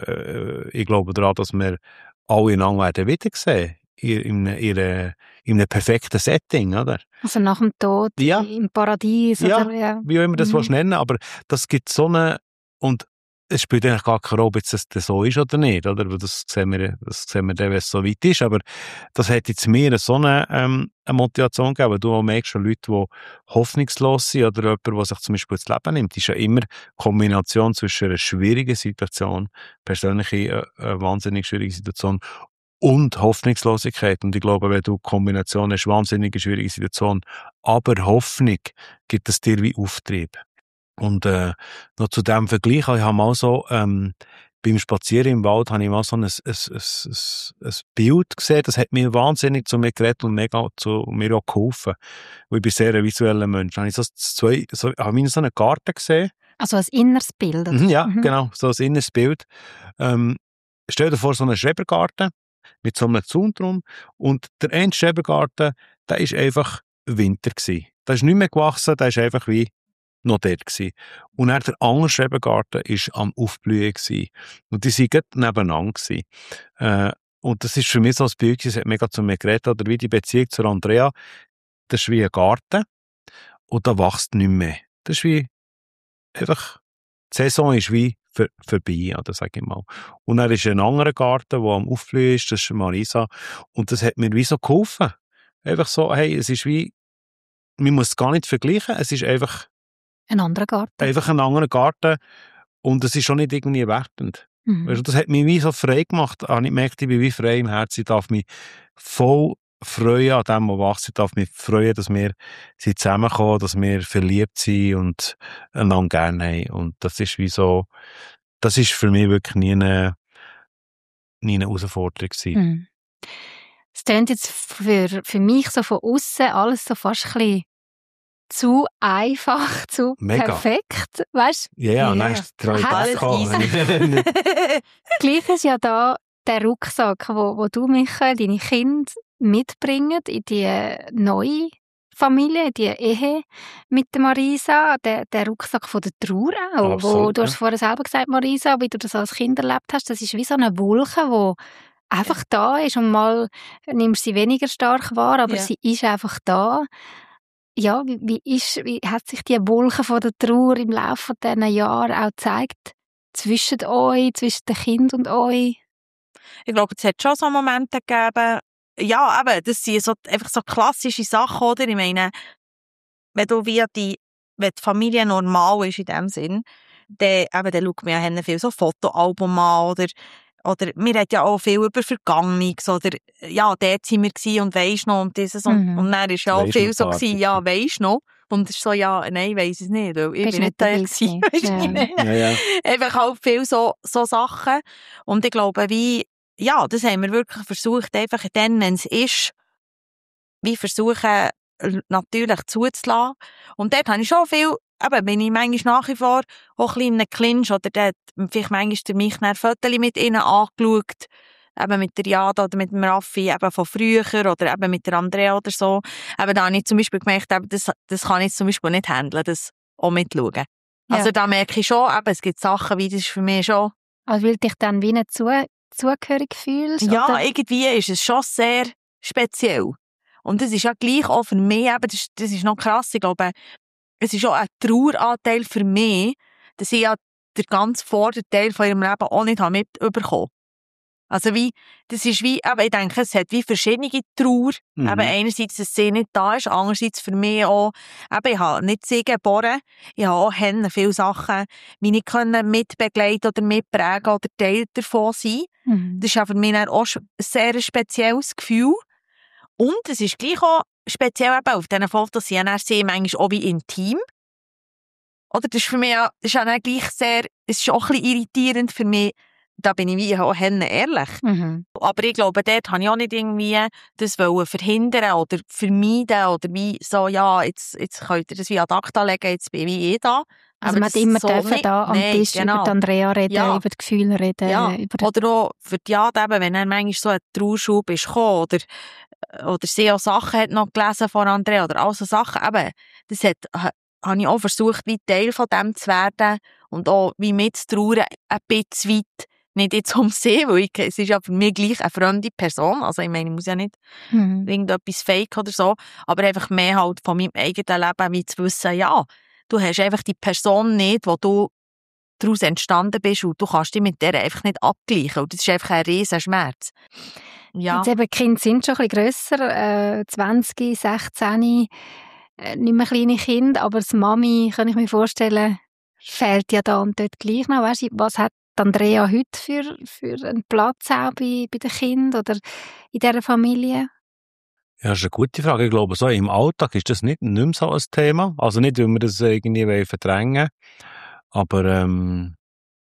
äh, ich glaube daran, dass wir alle einander werden wiedersehen. In, in, in, in einem perfekten Setting, oder? Also nach dem Tod Ja. im Paradies Ja, oder ja. wie auch immer das Mhm. willst nennen, aber das gibt so eine, und es spielt eigentlich gar keine Rolle, ob es das so ist oder nicht, oder? Weil das sehen wir, das sehen wir dann, wenn es so weit ist, aber das hat jetzt mir so eine, ähm, eine Motivation gegeben, weil du auch merkst, schon Leute, die hoffnungslos sind, oder jemand, der sich zum Beispiel das Leben nimmt, ist ja immer Kombination zwischen einer schwierigen Situation, persönliche, äh, eine wahnsinnig schwierige Situation, und Hoffnungslosigkeit. Und ich glaube, wenn du Kombination hast, wahnsinnige schwierige Situation, aber Hoffnung, gibt es dir wie Auftrieb. Und äh, noch zu dem Vergleich, ich habe mal so, ähm, beim Spazieren im Wald habe ich mal so ein, ein, ein, ein, ein Bild gesehen, das hat mir wahnsinnig zu mir geredet und mega zu mir auch geholfen. Weil ich bin sehr ein visueller Mensch. Dann habe ich so zwei, so, habe ich so einen Garten gesehen. Also ein inneres Bild. oder? Mhm, ja, Mhm. genau, so ein inneres Bild. Ähm, stell dir vor, so einen Schrebergarten mit so einem Zaun drum. Und der eine Schrebergarten, der ist einfach Winter gewesen. Der ist nicht mehr gewachsen, der ist einfach wie noch dort gewesen. Und dann der andere Schrebergarten ist am Aufblühen gewesen. Und die sind gerade nebeneinander gewesen. Äh, und das ist für mich so ein Bild, das hat mega zu mir geredet, oder wie die Beziehung zu Andrea. Das ist wie ein Garten. Und da wächst nicht mehr. Das ist wie, einfach, die Saison ist wie für, vorbei, oder sag ich mal. Und dann ist ein anderer Garten, der am Aufblühen ist, das ist Marisa. Und das hat mir wie so geholfen. Einfach so, hey, es ist wie, man muss es gar nicht vergleichen, es ist einfach, Ein anderer Garten. einfach ein anderer Garten und es ist schon nicht irgendwie wertend. Mhm. Weißt du, das hat mich wie so frei gemacht. Ich habe gemerkt, ich bin wie frei im Herzen. Ich darf mich voll freuen an dem, was wächst. Ich darf mich freuen, dass wir sind zusammenkommen, dass wir verliebt sind und einander gerne haben. Und das ist wie so, das ist für mich wirklich nie eine, nie eine Herausforderung gewesen. Mhm. Es klingt jetzt für, für mich so von außen alles so fast ein bisschen zu einfach, zu Mega. perfekt, weißt du? Ja, ja, Ja. und dann ist die Realität Alles gekommen. Gleich ist ja da der Rucksack, wo, wo du, Michael, deine Kinder mitbringen in die neue Familie, in die Ehe mit der Marisa, der, der Rucksack von der Trauer auch. Absolut, Wo, du hast ja. vorher selber gesagt, Marisa, wie du das als Kind erlebt hast, das ist wie so eine Wolke, die einfach da ist und mal nimmst du sie weniger stark wahr, aber Ja. sie ist einfach da. Ja, wie, wie, ist, wie hat sich die Wolke von der Trauer im Laufe dieser Jahre auch gezeigt? Zwischen euch, zwischen den Kindern und euch? Ich glaube, es hat schon so Momente gegeben, ja, eben, das sind so, einfach so klassische Sachen, oder? Ich meine, wenn du wie an die, wenn die Familie normal ist in dem Sinn, dann, eben, dann schaut man ja viel so Fotoalbum an oder, oder wir reden ja auch viel über Vergangenes oder ja, dort sind wir gewesen und weisst noch und dieses Mhm. und, und dann ist ja auch Weisst viel noch so Party. gewesen, ja, weisst noch und es ist so, ja, nein, weiss es nicht, weil ich Bist bin nicht nicht da dabei gewesen, gewesen. weisst du, Ja. wie ich meine? Ja, ja. Einfach halt viel so, so Sachen und ich glaube, wie, ja, das haben wir wirklich versucht, einfach dann, wenn es ist, wie versuchen, natürlich zuzulassen. Und dort habe ich schon viel, eben, bin ich manchmal nach wie vor auch ein bisschen in einem Clinch oder dort vielleicht manchmal der mich ein Fotos mit ihnen angeschaut, eben mit der Jada oder mit dem Raffi, eben von früher oder eben mit der Andrea oder so. Eben da habe ich zum Beispiel gemerkt, eben, das, das kann ich zum Beispiel nicht handeln, das auch mitschauen. Ja. Also da merke ich schon, eben, es gibt Sachen, wie das ist für mich schon, Also weil du dich dann wie nicht zu, zugehörig fühlst? ja, oder? irgendwie ist es schon sehr speziell. Und das ist ja gleich auch für mich, eben, das, ist- das ist noch krass, ich glaube, es ist auch ein Traueranteil für mich, dass ich ja den ganzen Vorderteil von ihrem Leben auch nicht habe mitbekommen. Also wie, das ist wie, eben, ich denke, es hat wie verschiedene Trauer. Mhm. Eben einerseits, dass sie nicht da ist, andererseits für mich auch, eben, ich habe nicht sie geboren, ich habe auch Hände, viele Sachen, die ich können mitbegleiten oder mitprägen oder Teil davon sein. Mhm. Das ist ja für mich dann auch ein sehr spezielles Gefühl. Und es ist gleich auch speziell eben auf diesen Fotos, sie dann sehen manchmal auch wie intim. Oder das ist für mich auch, das ist auch dann gleich sehr, es ist auch ein bisschen irritierend für mich, da bin ich wie auch ehrlich. Mhm. Aber ich glaube, dort habe ich auch nicht irgendwie das wollen verhindern oder vermeiden oder wie so, ja, jetzt, jetzt könnt ihr das wie ad acta legen, jetzt bin ich eh da. Also Aber man hat das immer so dürfen nicht. da am Nein, Tisch genau. über die Andrea reden, Ja. über die Gefühle reden. Ja. Über Oder auch für die Jade eben, wenn er manchmal so ein Trauerschub ist gekommen, oder, oder sie auch Sachen hat noch gelesen von Andrea oder all so Sachen, eben, das hat, ha, habe ich auch versucht, wie Teil von dem zu werden und auch wie mitzutrauern, ein bisschen weit. Nicht jetzt um sie, weil ich, es ist ja für mich gleich eine fremde Person, also ich meine, ich muss ja nicht Mhm. irgendetwas fake oder so, aber einfach mehr halt von meinem eigenen Leben, wie zu wissen, ja, du hast einfach die Person nicht, wo du daraus entstanden bist und du kannst dich mit der einfach nicht abgleichen und das ist einfach ein riesen Schmerz. Ja, Jetzt eben, die Kinder sind schon ein bisschen grösser, äh, zwanzig, sechzehn, äh, nicht mehr kleine Kinder, aber das Mami, kann ich mir vorstellen, fehlt ja da und dort gleich noch. Weißt du, was hat Andrea heute für, für einen Platz auch bei, bei den Kindern oder in dieser Familie? Ja, das ist eine gute Frage. Ich glaube, so im Alltag ist das nicht, nicht mehr so ein Thema. Also nicht, weil wir das irgendwie verdrängen wollen. Aber ähm,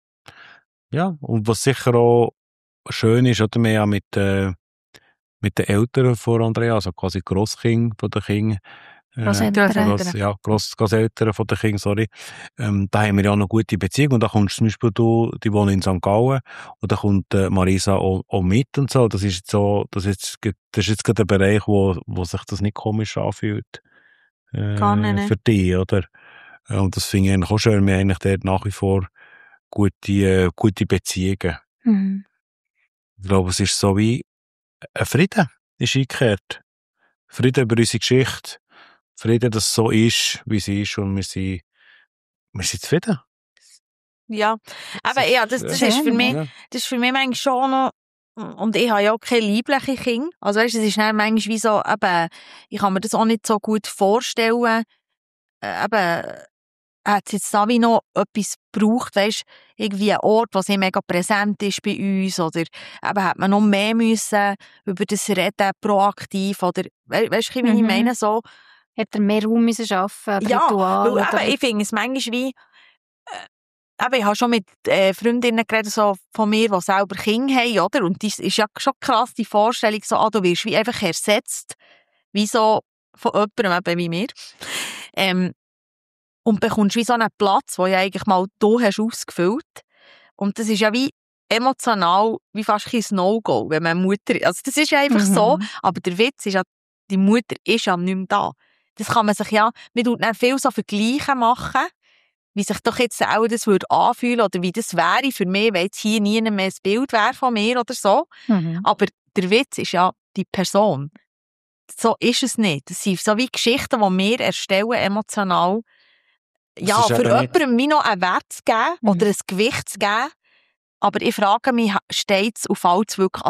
ja, und was sicher auch schön ist, oder wir ja mit, äh, mit den Eltern von Andrea, also quasi Grosskind von den Kindern, äh, Grosseltern. Gross, ja, Gross, Grosseltern von den Kindern, sorry. Ähm, da haben wir ja auch eine gute Beziehung. Und da kommst zum Beispiel du, die wohnen in Sankt Gallen, und da kommt äh, Marisa auch, auch mit und so. Das ist jetzt so, das ist jetzt, das ist jetzt gerade ein Bereich, wo, wo sich das nicht komisch anfühlt. Äh, Gar nicht. für dich, oder? Äh, Und das finde ich eigentlich auch schön. Wir haben eigentlich dort nach wie vor gute, äh, gute Beziehungen. Mhm. Ich glaube, es ist so wie ein Frieden ist eingekehrt. Frieden über unsere Geschichte. Frieden, dass es so ist, wie sie ist, und wir sind, wir sind zufrieden. ja. Aber ja, das, das Schön, ist für mich, Ja. das ist für mich manchmal schon noch, und ich habe ja auch keine lieblichen Kinder. Also weißt, es ist dann manchmal wie so, eben, ich kann mir das auch nicht so gut vorstellen, äh, eben, hat es jetzt da wie noch etwas gebraucht, weisst, irgendwie ein Ort, was mega präsent ist bei uns, oder eben hat man noch mehr müssen über das reden, proaktiv, oder, we weisst du, wie ich Mhm. meine, so, Hat er mehr Raum müssen schaffen, oder ja, Ritual? weil, Oder? eben, ich finde es manchmal wie, äh, eben, ich habe schon mit äh, Freundinnen geredet, so von mir, die selber Kinder haben, oder, und das ist ja schon krass, die Vorstellung, so, ah, du wirst wie einfach ersetzt, wie so von jemandem, eben wie mir, ähm, und bekommst wie so einen Platz, den ja eigentlich mal du hast ausgefüllt. Und das ist ja wie emotional, wie fast ein No-Go, wenn man Mutter ist. Also das ist ja einfach Mhm. so, aber der Witz ist ja, die Mutter ist ja nicht mehr da. Das kann man sich ja, man tut dann viel so Vergleiche machen, wie sich doch jetzt auch das würde anfühlen oder wie das wäre für mich, wenn jetzt hier nie mehr ein Bild wäre von mir oder so. Mhm. Aber der Witz ist ja die Person. So ist es nicht. Das sind so wie Geschichten, die wir erstellen, emotional. Ja, ist für eben nicht- jemandem wie noch einen Wert zu geben Mhm. oder ein Gewicht zu geben. Aber ich frage mich, steht es und fällt es wirklich an dem?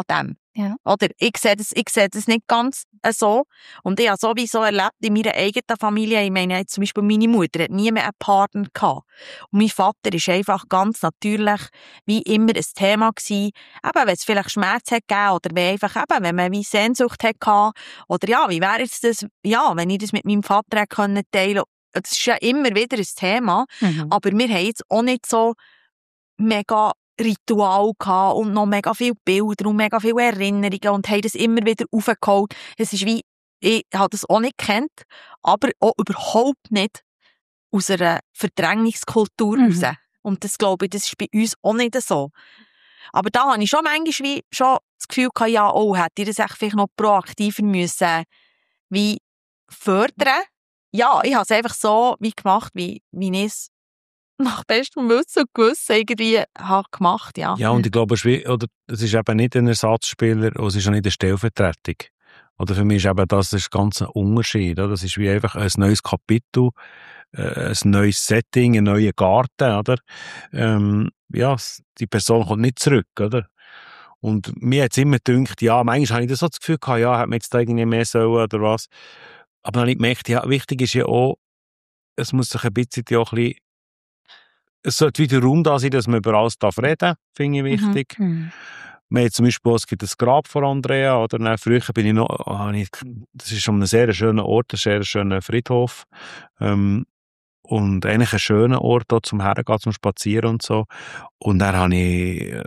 Ja. Oder ich sehe das, ich sehe das nicht ganz äh, so. Und ich habe sowieso erlebt in meiner eigenen Familie, ich meine jetzt zum Beispiel meine Mutter hat nie mehr einen Partner gehabt. Und mein Vater ist einfach ganz natürlich wie immer ein Thema gewesen. Eben, wenn es vielleicht Schmerz hat gegeben oder wenn einfach eben, wenn man wie Sehnsucht hat gehabt. Oder ja, wie wäre jetzt das, ja, wenn ich das mit meinem Vater hätte können teilen. Das ist ja immer wieder ein Thema. Mhm. Aber wir haben jetzt auch nicht so mega Ritual gehabt und noch mega viele Bilder und mega viele Erinnerungen und haben das immer wieder aufgeholt. Es ist wie, ich habe das auch nicht gekannt, aber auch überhaupt nicht aus einer Verdrängungskultur Mhm. raus. Und das glaube ich, das ist bei uns auch nicht so. Aber da habe ich schon manchmal wie schon das Gefühl gehabt, ja, oh, hätte ich das echt vielleicht noch proaktiver müssen, wie fördern. Ja, ich habe es einfach so wie gemacht, wie, wie ich es nach bestem Wissen und Gewissen irgendwie habe gemacht, ja. Ja, und ich glaube, es ist, wie, oder, es ist eben nicht ein Ersatzspieler, und es ist auch nicht eine Stellvertretung. Oder für mich ist eben das, das ist ganz ein Unterschied. Oder? Das ist wie einfach ein neues Kapitel, äh, ein neues Setting, ein neuer Garten. Oder? Ähm, ja, die Person kommt nicht zurück. Oder? Und mir hat es immer gedacht, ja, manchmal habe ich das so das Gefühl gehabt, ja, hat man jetzt da irgendwie mehr sollen oder was. Aber dann habe ich gemerkt, ja, wichtig ist ja auch, es muss sich ein bisschen ja auch ein bisschen, es sollte wieder Raum da sein, dass man über alles darf reden, finde ich wichtig. Mhm. Wir haben zum Beispiel, es gibt ein Grab von Andrea, oder? Dann, früher bin ich noch, habe ich, das ist schon ein sehr schöner Ort, ein sehr schöner Friedhof, ähm, und eigentlich ein schöner Ort dort zum Hergehen, zum Spazieren und so. Und dann habe ich, äh,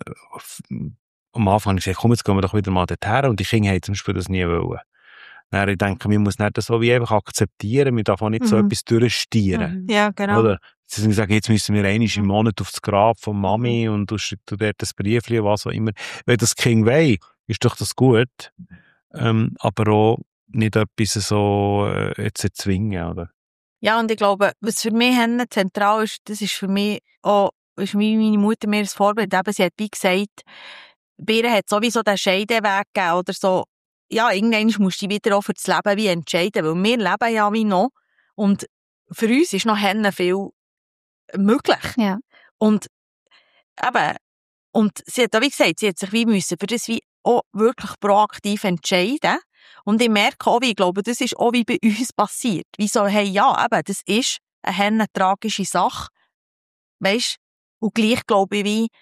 am Anfang habe ich gesagt, komm, jetzt gehen wir doch wieder mal dorthin, und die Kinder haben zum Beispiel das nie wollen. Dann, ich denke, man muss nicht das so wie einfach akzeptieren, man darf auch nicht Mhm. so etwas durchstieren. Mhm. Ja, genau. Oder? Sie sagen, jetzt müssen wir einmal im Monat aufs Grab von Mami und du schreibst dort ein Briefchen, was auch immer. Wenn das Kind will, ist doch das gut. Ähm, aber auch nicht etwas so äh, jetzt zwingen, oder? Ja, und ich glaube, was für mich Henne zentral ist, das ist für mich auch, ist wie meine Mutter mir das Vorbild. Eben, sie hat wie gesagt, bei ihr hat sowieso den Scheideweg gegeben oder so. Ja, irgendwann musst du dich wieder auch für das Leben wie entscheiden, weil wir leben ja wie noch. Und für uns ist noch Henne viel möglich. Ja. Und eben, und sie hat auch wie gesagt, sie hat sich wie müssen für das wie auch wirklich proaktiv entscheiden. Und ich merke auch, wie, ich glaube, das ist auch wie bei uns passiert. Wie so, hey, ja, eben, das ist eine tragische Sache. Weisst? Und gleich glaube ich, wie,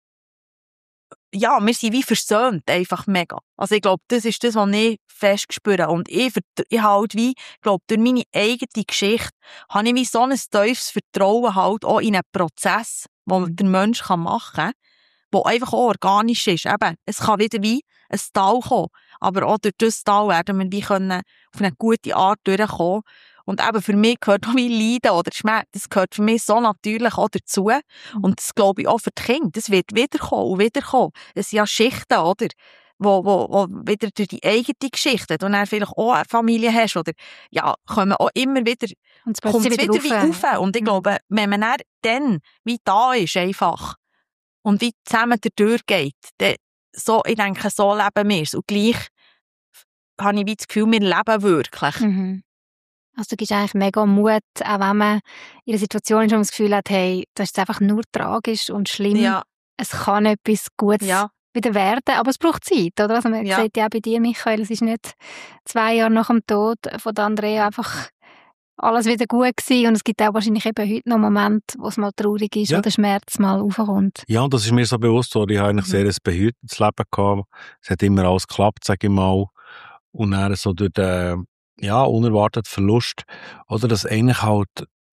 ja, wir sind wie versöhnt, einfach mega. Also ich glaube, das ist das, was ich fest spüre. Und ich, ich halt wie, glaube, durch meine eigene Geschichte habe ich wie so ein tiefes Vertrauen halt auch in einen Prozess, den der Mensch machen kann, der einfach auch organisch ist. Eben, es kann wieder wie ein Tal kommen, aber auch durch das Tal werden wir wie können auf eine gute Art durchkommen. Und eben für mich gehört auch wie Leiden oder Schmerz, das gehört für mich so natürlich auch dazu. Und das glaube ich auch für die Kinder. Das wird wiederkommen und wiederkommen. Es sind ja Schichten, oder? Wo, wo, wo wieder durch die eigene Geschichte, und dann vielleicht auch eine Familie hast, oder, ja, kommen auch immer wieder, Und es kommt plötzlich wieder, wieder wie rauf. rauf. Und ich glaube, wenn man dann, dann wie da ist, einfach, und wie zusammen dadurch geht, dann, so, ich denke, so leben wir es. Und gleich habe ich wie das Gefühl, wir leben wirklich. Mhm. Also du gibst eigentlich mega Mut, auch wenn man in einer Situation ist, wo man das Gefühl hat, hey, das ist einfach nur tragisch und schlimm. Ja, Es kann etwas Gutes ja, wieder werden, aber es braucht Zeit, oder? Also man Ja. sieht ja auch bei dir, Michael, es ist nicht zwei Jahre nach dem Tod von der Andrea einfach alles wieder gut gewesen, und es gibt auch wahrscheinlich eben heute noch Momente, wo es mal traurig ist, Ja. wo der Schmerz mal aufkommt. Ja, und das ist mir so bewusst worden. Ich habe eigentlich Mhm. sehr ein behütetes Leben gehabt. Es hat immer alles geklappt, sage ich mal. Und dann so durch den, ja, unerwarteten Verlust, oder dass eigentlich halt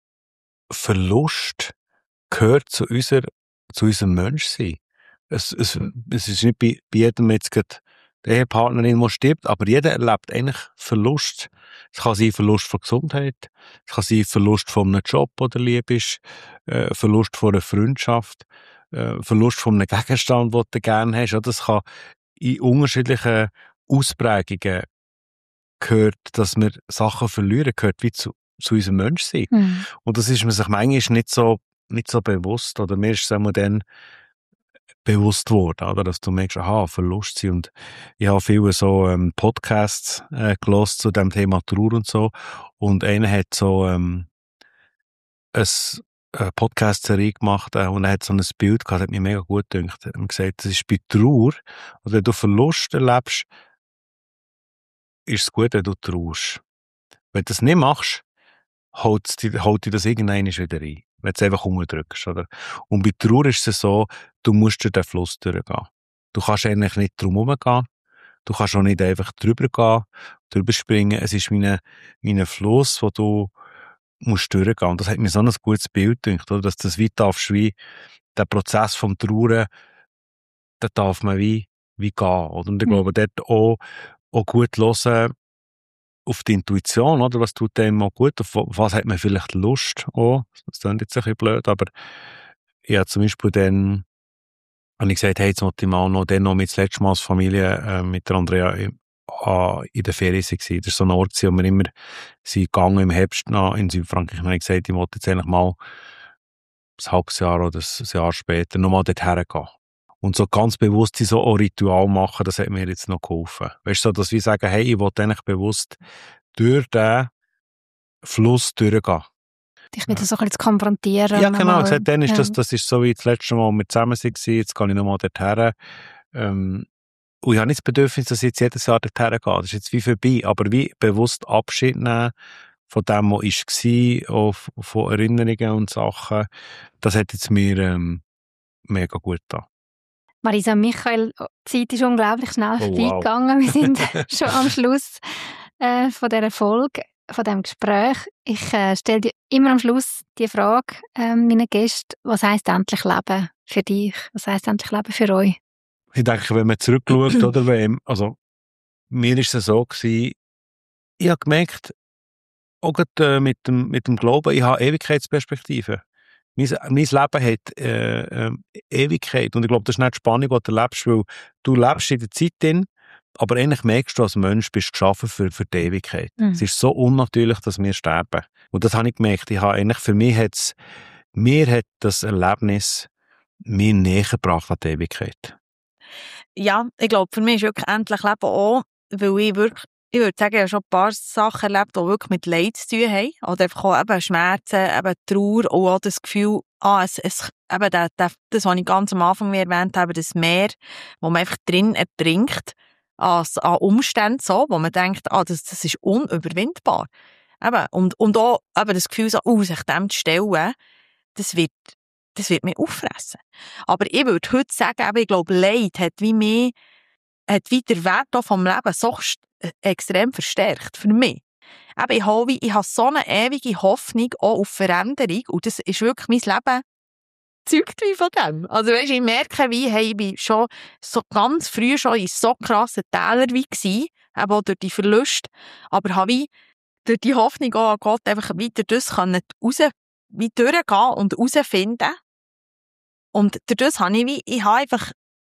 Verlust gehört zu unserer, zu unserem Menschsein. Es, es, es ist nicht bei, bei jedem jetzt gerade die Ehepartnerin, die stirbt, aber jeder erlebt eigentlich Verlust. Es kann sein Verlust von Gesundheit, es kann sein Verlust von einem Job, den du liebst, äh, Verlust von einer Freundschaft, äh, Verlust von einem Gegenstand, den du gerne hast. Oder? Das kann in unterschiedlichen Ausprägungen gehört, dass wir Sachen verlieren, gehört wie zu, zu unserem Menschsein. Mhm. Und das ist man sich manchmal nicht so, nicht so bewusst. Oder mir ist es einmal dann bewusst geworden, oder? Dass du merkst, aha, Verlust sein. Und ich habe viele so ähm, Podcasts äh, gehört zu dem Thema Trauer und so. Und einer hat so ähm, ein eine Podcast-Serie gemacht äh, und er hat so ein Bild gehabt, das hat mir mega gut gedacht. Er hat gesagt, das ist bei Trauer, oder wenn du Verlust erlebst, ist es gut, wenn du trauerst. Wenn du das nicht machst, holt dich, holt dich das irgendwann wieder rein. Wenn du es einfach umdrückst, oder? Und bei Trauer ist es so, du musst durch den Fluss durchgehen. Du kannst eigentlich nicht drum herum gehen. Du kannst auch nicht einfach drüber gehen, drüber springen. Es ist wie ein, wie ein Fluss, wo du musst durchgehen. Und das hat mir so ein gutes Bild gedacht, oder? Dass das wie darfst, wie der Prozess vom Trauern, da darf man wie, wie gehen, oder? Und ich Mhm. glaube, dort auch, auch gut hören auf die Intuition, oder? Was tut dem auch gut? Auf was hat man vielleicht Lust auch? Das klingt jetzt ein bisschen blöd, aber ja, zum Beispiel dann habe ich gesagt, hey, jetzt wollte ich mal noch, dann noch mit das letzte Mal als Familie äh, mit der Andrea in, äh, in der Ferien sein. Das war so ein Ort, wo wir immer sind gegangen im Herbst nach in Südfrankreich. Und habe ich gesagt, ich wollte jetzt eigentlich mal ein halbes Jahr oder ein Jahr später nochmal dorthin gehen. Und so ganz bewusst so ein Ritual machen, das hat mir jetzt noch geholfen. Weißt du, so, dass wir sagen, hey, ich will eigentlich bewusst durch den Fluss durchgehen. Dich wieder so ein bisschen zu konfrontieren. Ja, genau. Mal, Gesagt, dann ist ja. das, das ist so wie das letzte Mal, wo wir zusammen waren. Jetzt gehe ich nochmal dorthin. Ähm, und ich habe nicht das Bedürfnis, dass ich jetzt jedes Jahr dorthin gehe. Das ist jetzt wie vorbei. Aber wie bewusst Abschied nehmen von dem, was war, auch von Erinnerungen und Sachen. Das hat jetzt mir ähm, mega gut getan. Marisa und Michael, die Zeit ist unglaublich schnell Oh, wow. vorbeigegangen. Wir sind schon am Schluss äh, von dieser Folge, von diesem Gespräch. Ich äh, stelle dir immer am Schluss die Frage äh, meinen Gästen, was heisst endlich Leben für dich? Was heisst endlich Leben für euch? Ich denke, wenn man zurückschaut, oder, wenn, also, mir war es so gewesen, ich habe gemerkt, auch gerade, äh, mit dem, mit dem Glauben, ich habe Ewigkeitsperspektive. Mein, mein Leben hat äh, äh, Ewigkeit. Und ich glaube, das ist nicht die Spannung, die du lebst, weil du lebst in der Zeit drin, aber eigentlich merkst du, als Mensch bist geschaffen für, für die Ewigkeit. Mhm. Es ist so unnatürlich, dass wir sterben. Und das habe ich gemerkt. Ich habe eigentlich, für mich hat's, mir hat das Erlebnis mir näher gebracht an die Ewigkeit. Ja, ich glaube, für mich ist wirklich endlich Leben auch, weil ich wirklich, ich würde sagen, ich habe schon ein paar Sachen erlebt, die wirklich mit Leid zu tun haben. Oder einfach auch eben Schmerzen, eben Trauer, und auch das Gefühl, ah, es, es, eben das, das, das, was ich ganz am Anfang erwähnt habe, das Meer, wo man einfach drin ertrinkt, an, an Umständen so, wo man denkt, ah, das, das ist unüberwindbar. Eben, und, und auch eben das Gefühl, so, uh, sich dem zu stellen, das wird, das wird mich auffressen. Aber ich würde heute sagen, eben, ich glaube, Leid hat wie mehr, hat wie der Wert vom Leben so extrem verstärkt, für mich. Eben, ich habe, ich habe so eine ewige Hoffnung auch auf Veränderung, und das ist wirklich mein Leben, zeugt wie von dem. Also weisst, ich merke, wie, hey, ich bin schon so ganz früh schon in so krassen Tälern wie gsi, eben auch durch die Verluste, aber habe wie durch die Hoffnung auch an Gott einfach weiter das können raus, wie durchgehen und herausfinden. Und durch das habe ich wie, ich habe einfach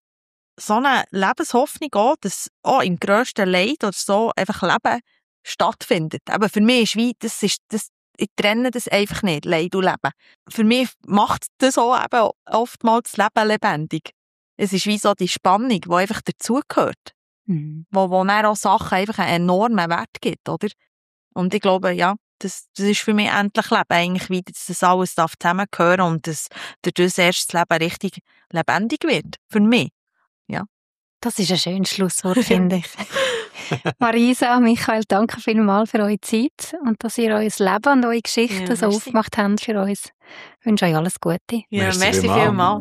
so eine Lebenshoffnung auch, dass auch im grössten Leid oder so einfach Leben stattfindet. Aber für mich ist wie, das ist, das, ich trenne das einfach nicht, Leid und Leben. Für mich macht das auch eben oftmals das Leben lebendig. Es ist wie so die Spannung, die einfach dazugehört. Mhm. Wo, wo dann auch Sachen einfach einen enormen Wert gibt, oder? Und ich glaube, ja, das, das ist für mich endlich Leben, eigentlich wie, dass das alles darf zusammengehören und dass durch das erst das Leben richtig lebendig wird. Für mich. Das ist ein schönes Schlusswort, finde ich. Marisa, Michael, danke vielmals für eure Zeit und dass ihr euer Leben und eure Geschichten Ja, so merci. aufgemacht habt für uns. Ich wünsche euch alles Gute. Ja, Merci merci vielmals.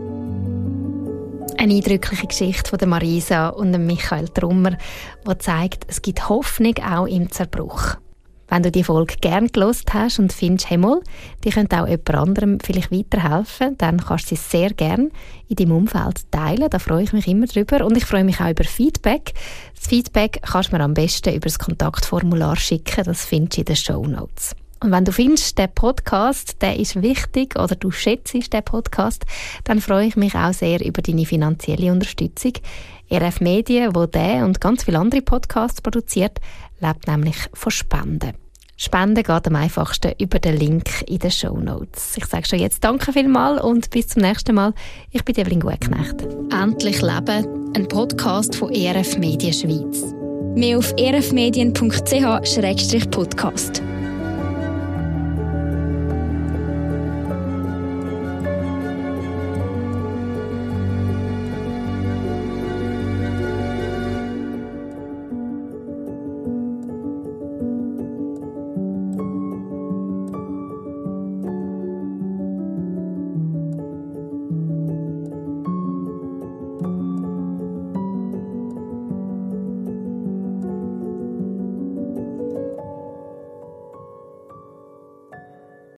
vielmals. Eine eindrückliche Geschichte von der Marisa und dem Michael Trummer, die zeigt, es gibt Hoffnung auch im Zerbruch. Wenn du die Folge gerne gehört hast und findest, hey mal, die könnte auch jemand anderem vielleicht weiterhelfen, dann kannst du sie sehr gerne in deinem Umfeld teilen. Da freue ich mich immer drüber. Und ich freue mich auch über Feedback. Das Feedback kannst du mir am besten über das Kontaktformular schicken. Das findest du in den Shownotes. Und wenn du findest, der Podcast, der ist wichtig oder du schätzt den Podcast, dann freue ich mich auch sehr über deine finanzielle Unterstützung. R F Medien, wo der und ganz viele andere Podcasts produziert, lebt nämlich von Spenden. Spenden geht am einfachsten über den Link in den Shownotes. Ich sage schon jetzt danke vielmals und bis zum nächsten Mal. Ich bin Evelyn Gutknecht. Endlich Leben, ein Podcast von E R F Medien Schweiz. Mehr auf e r f medien punkt c h slash podcast.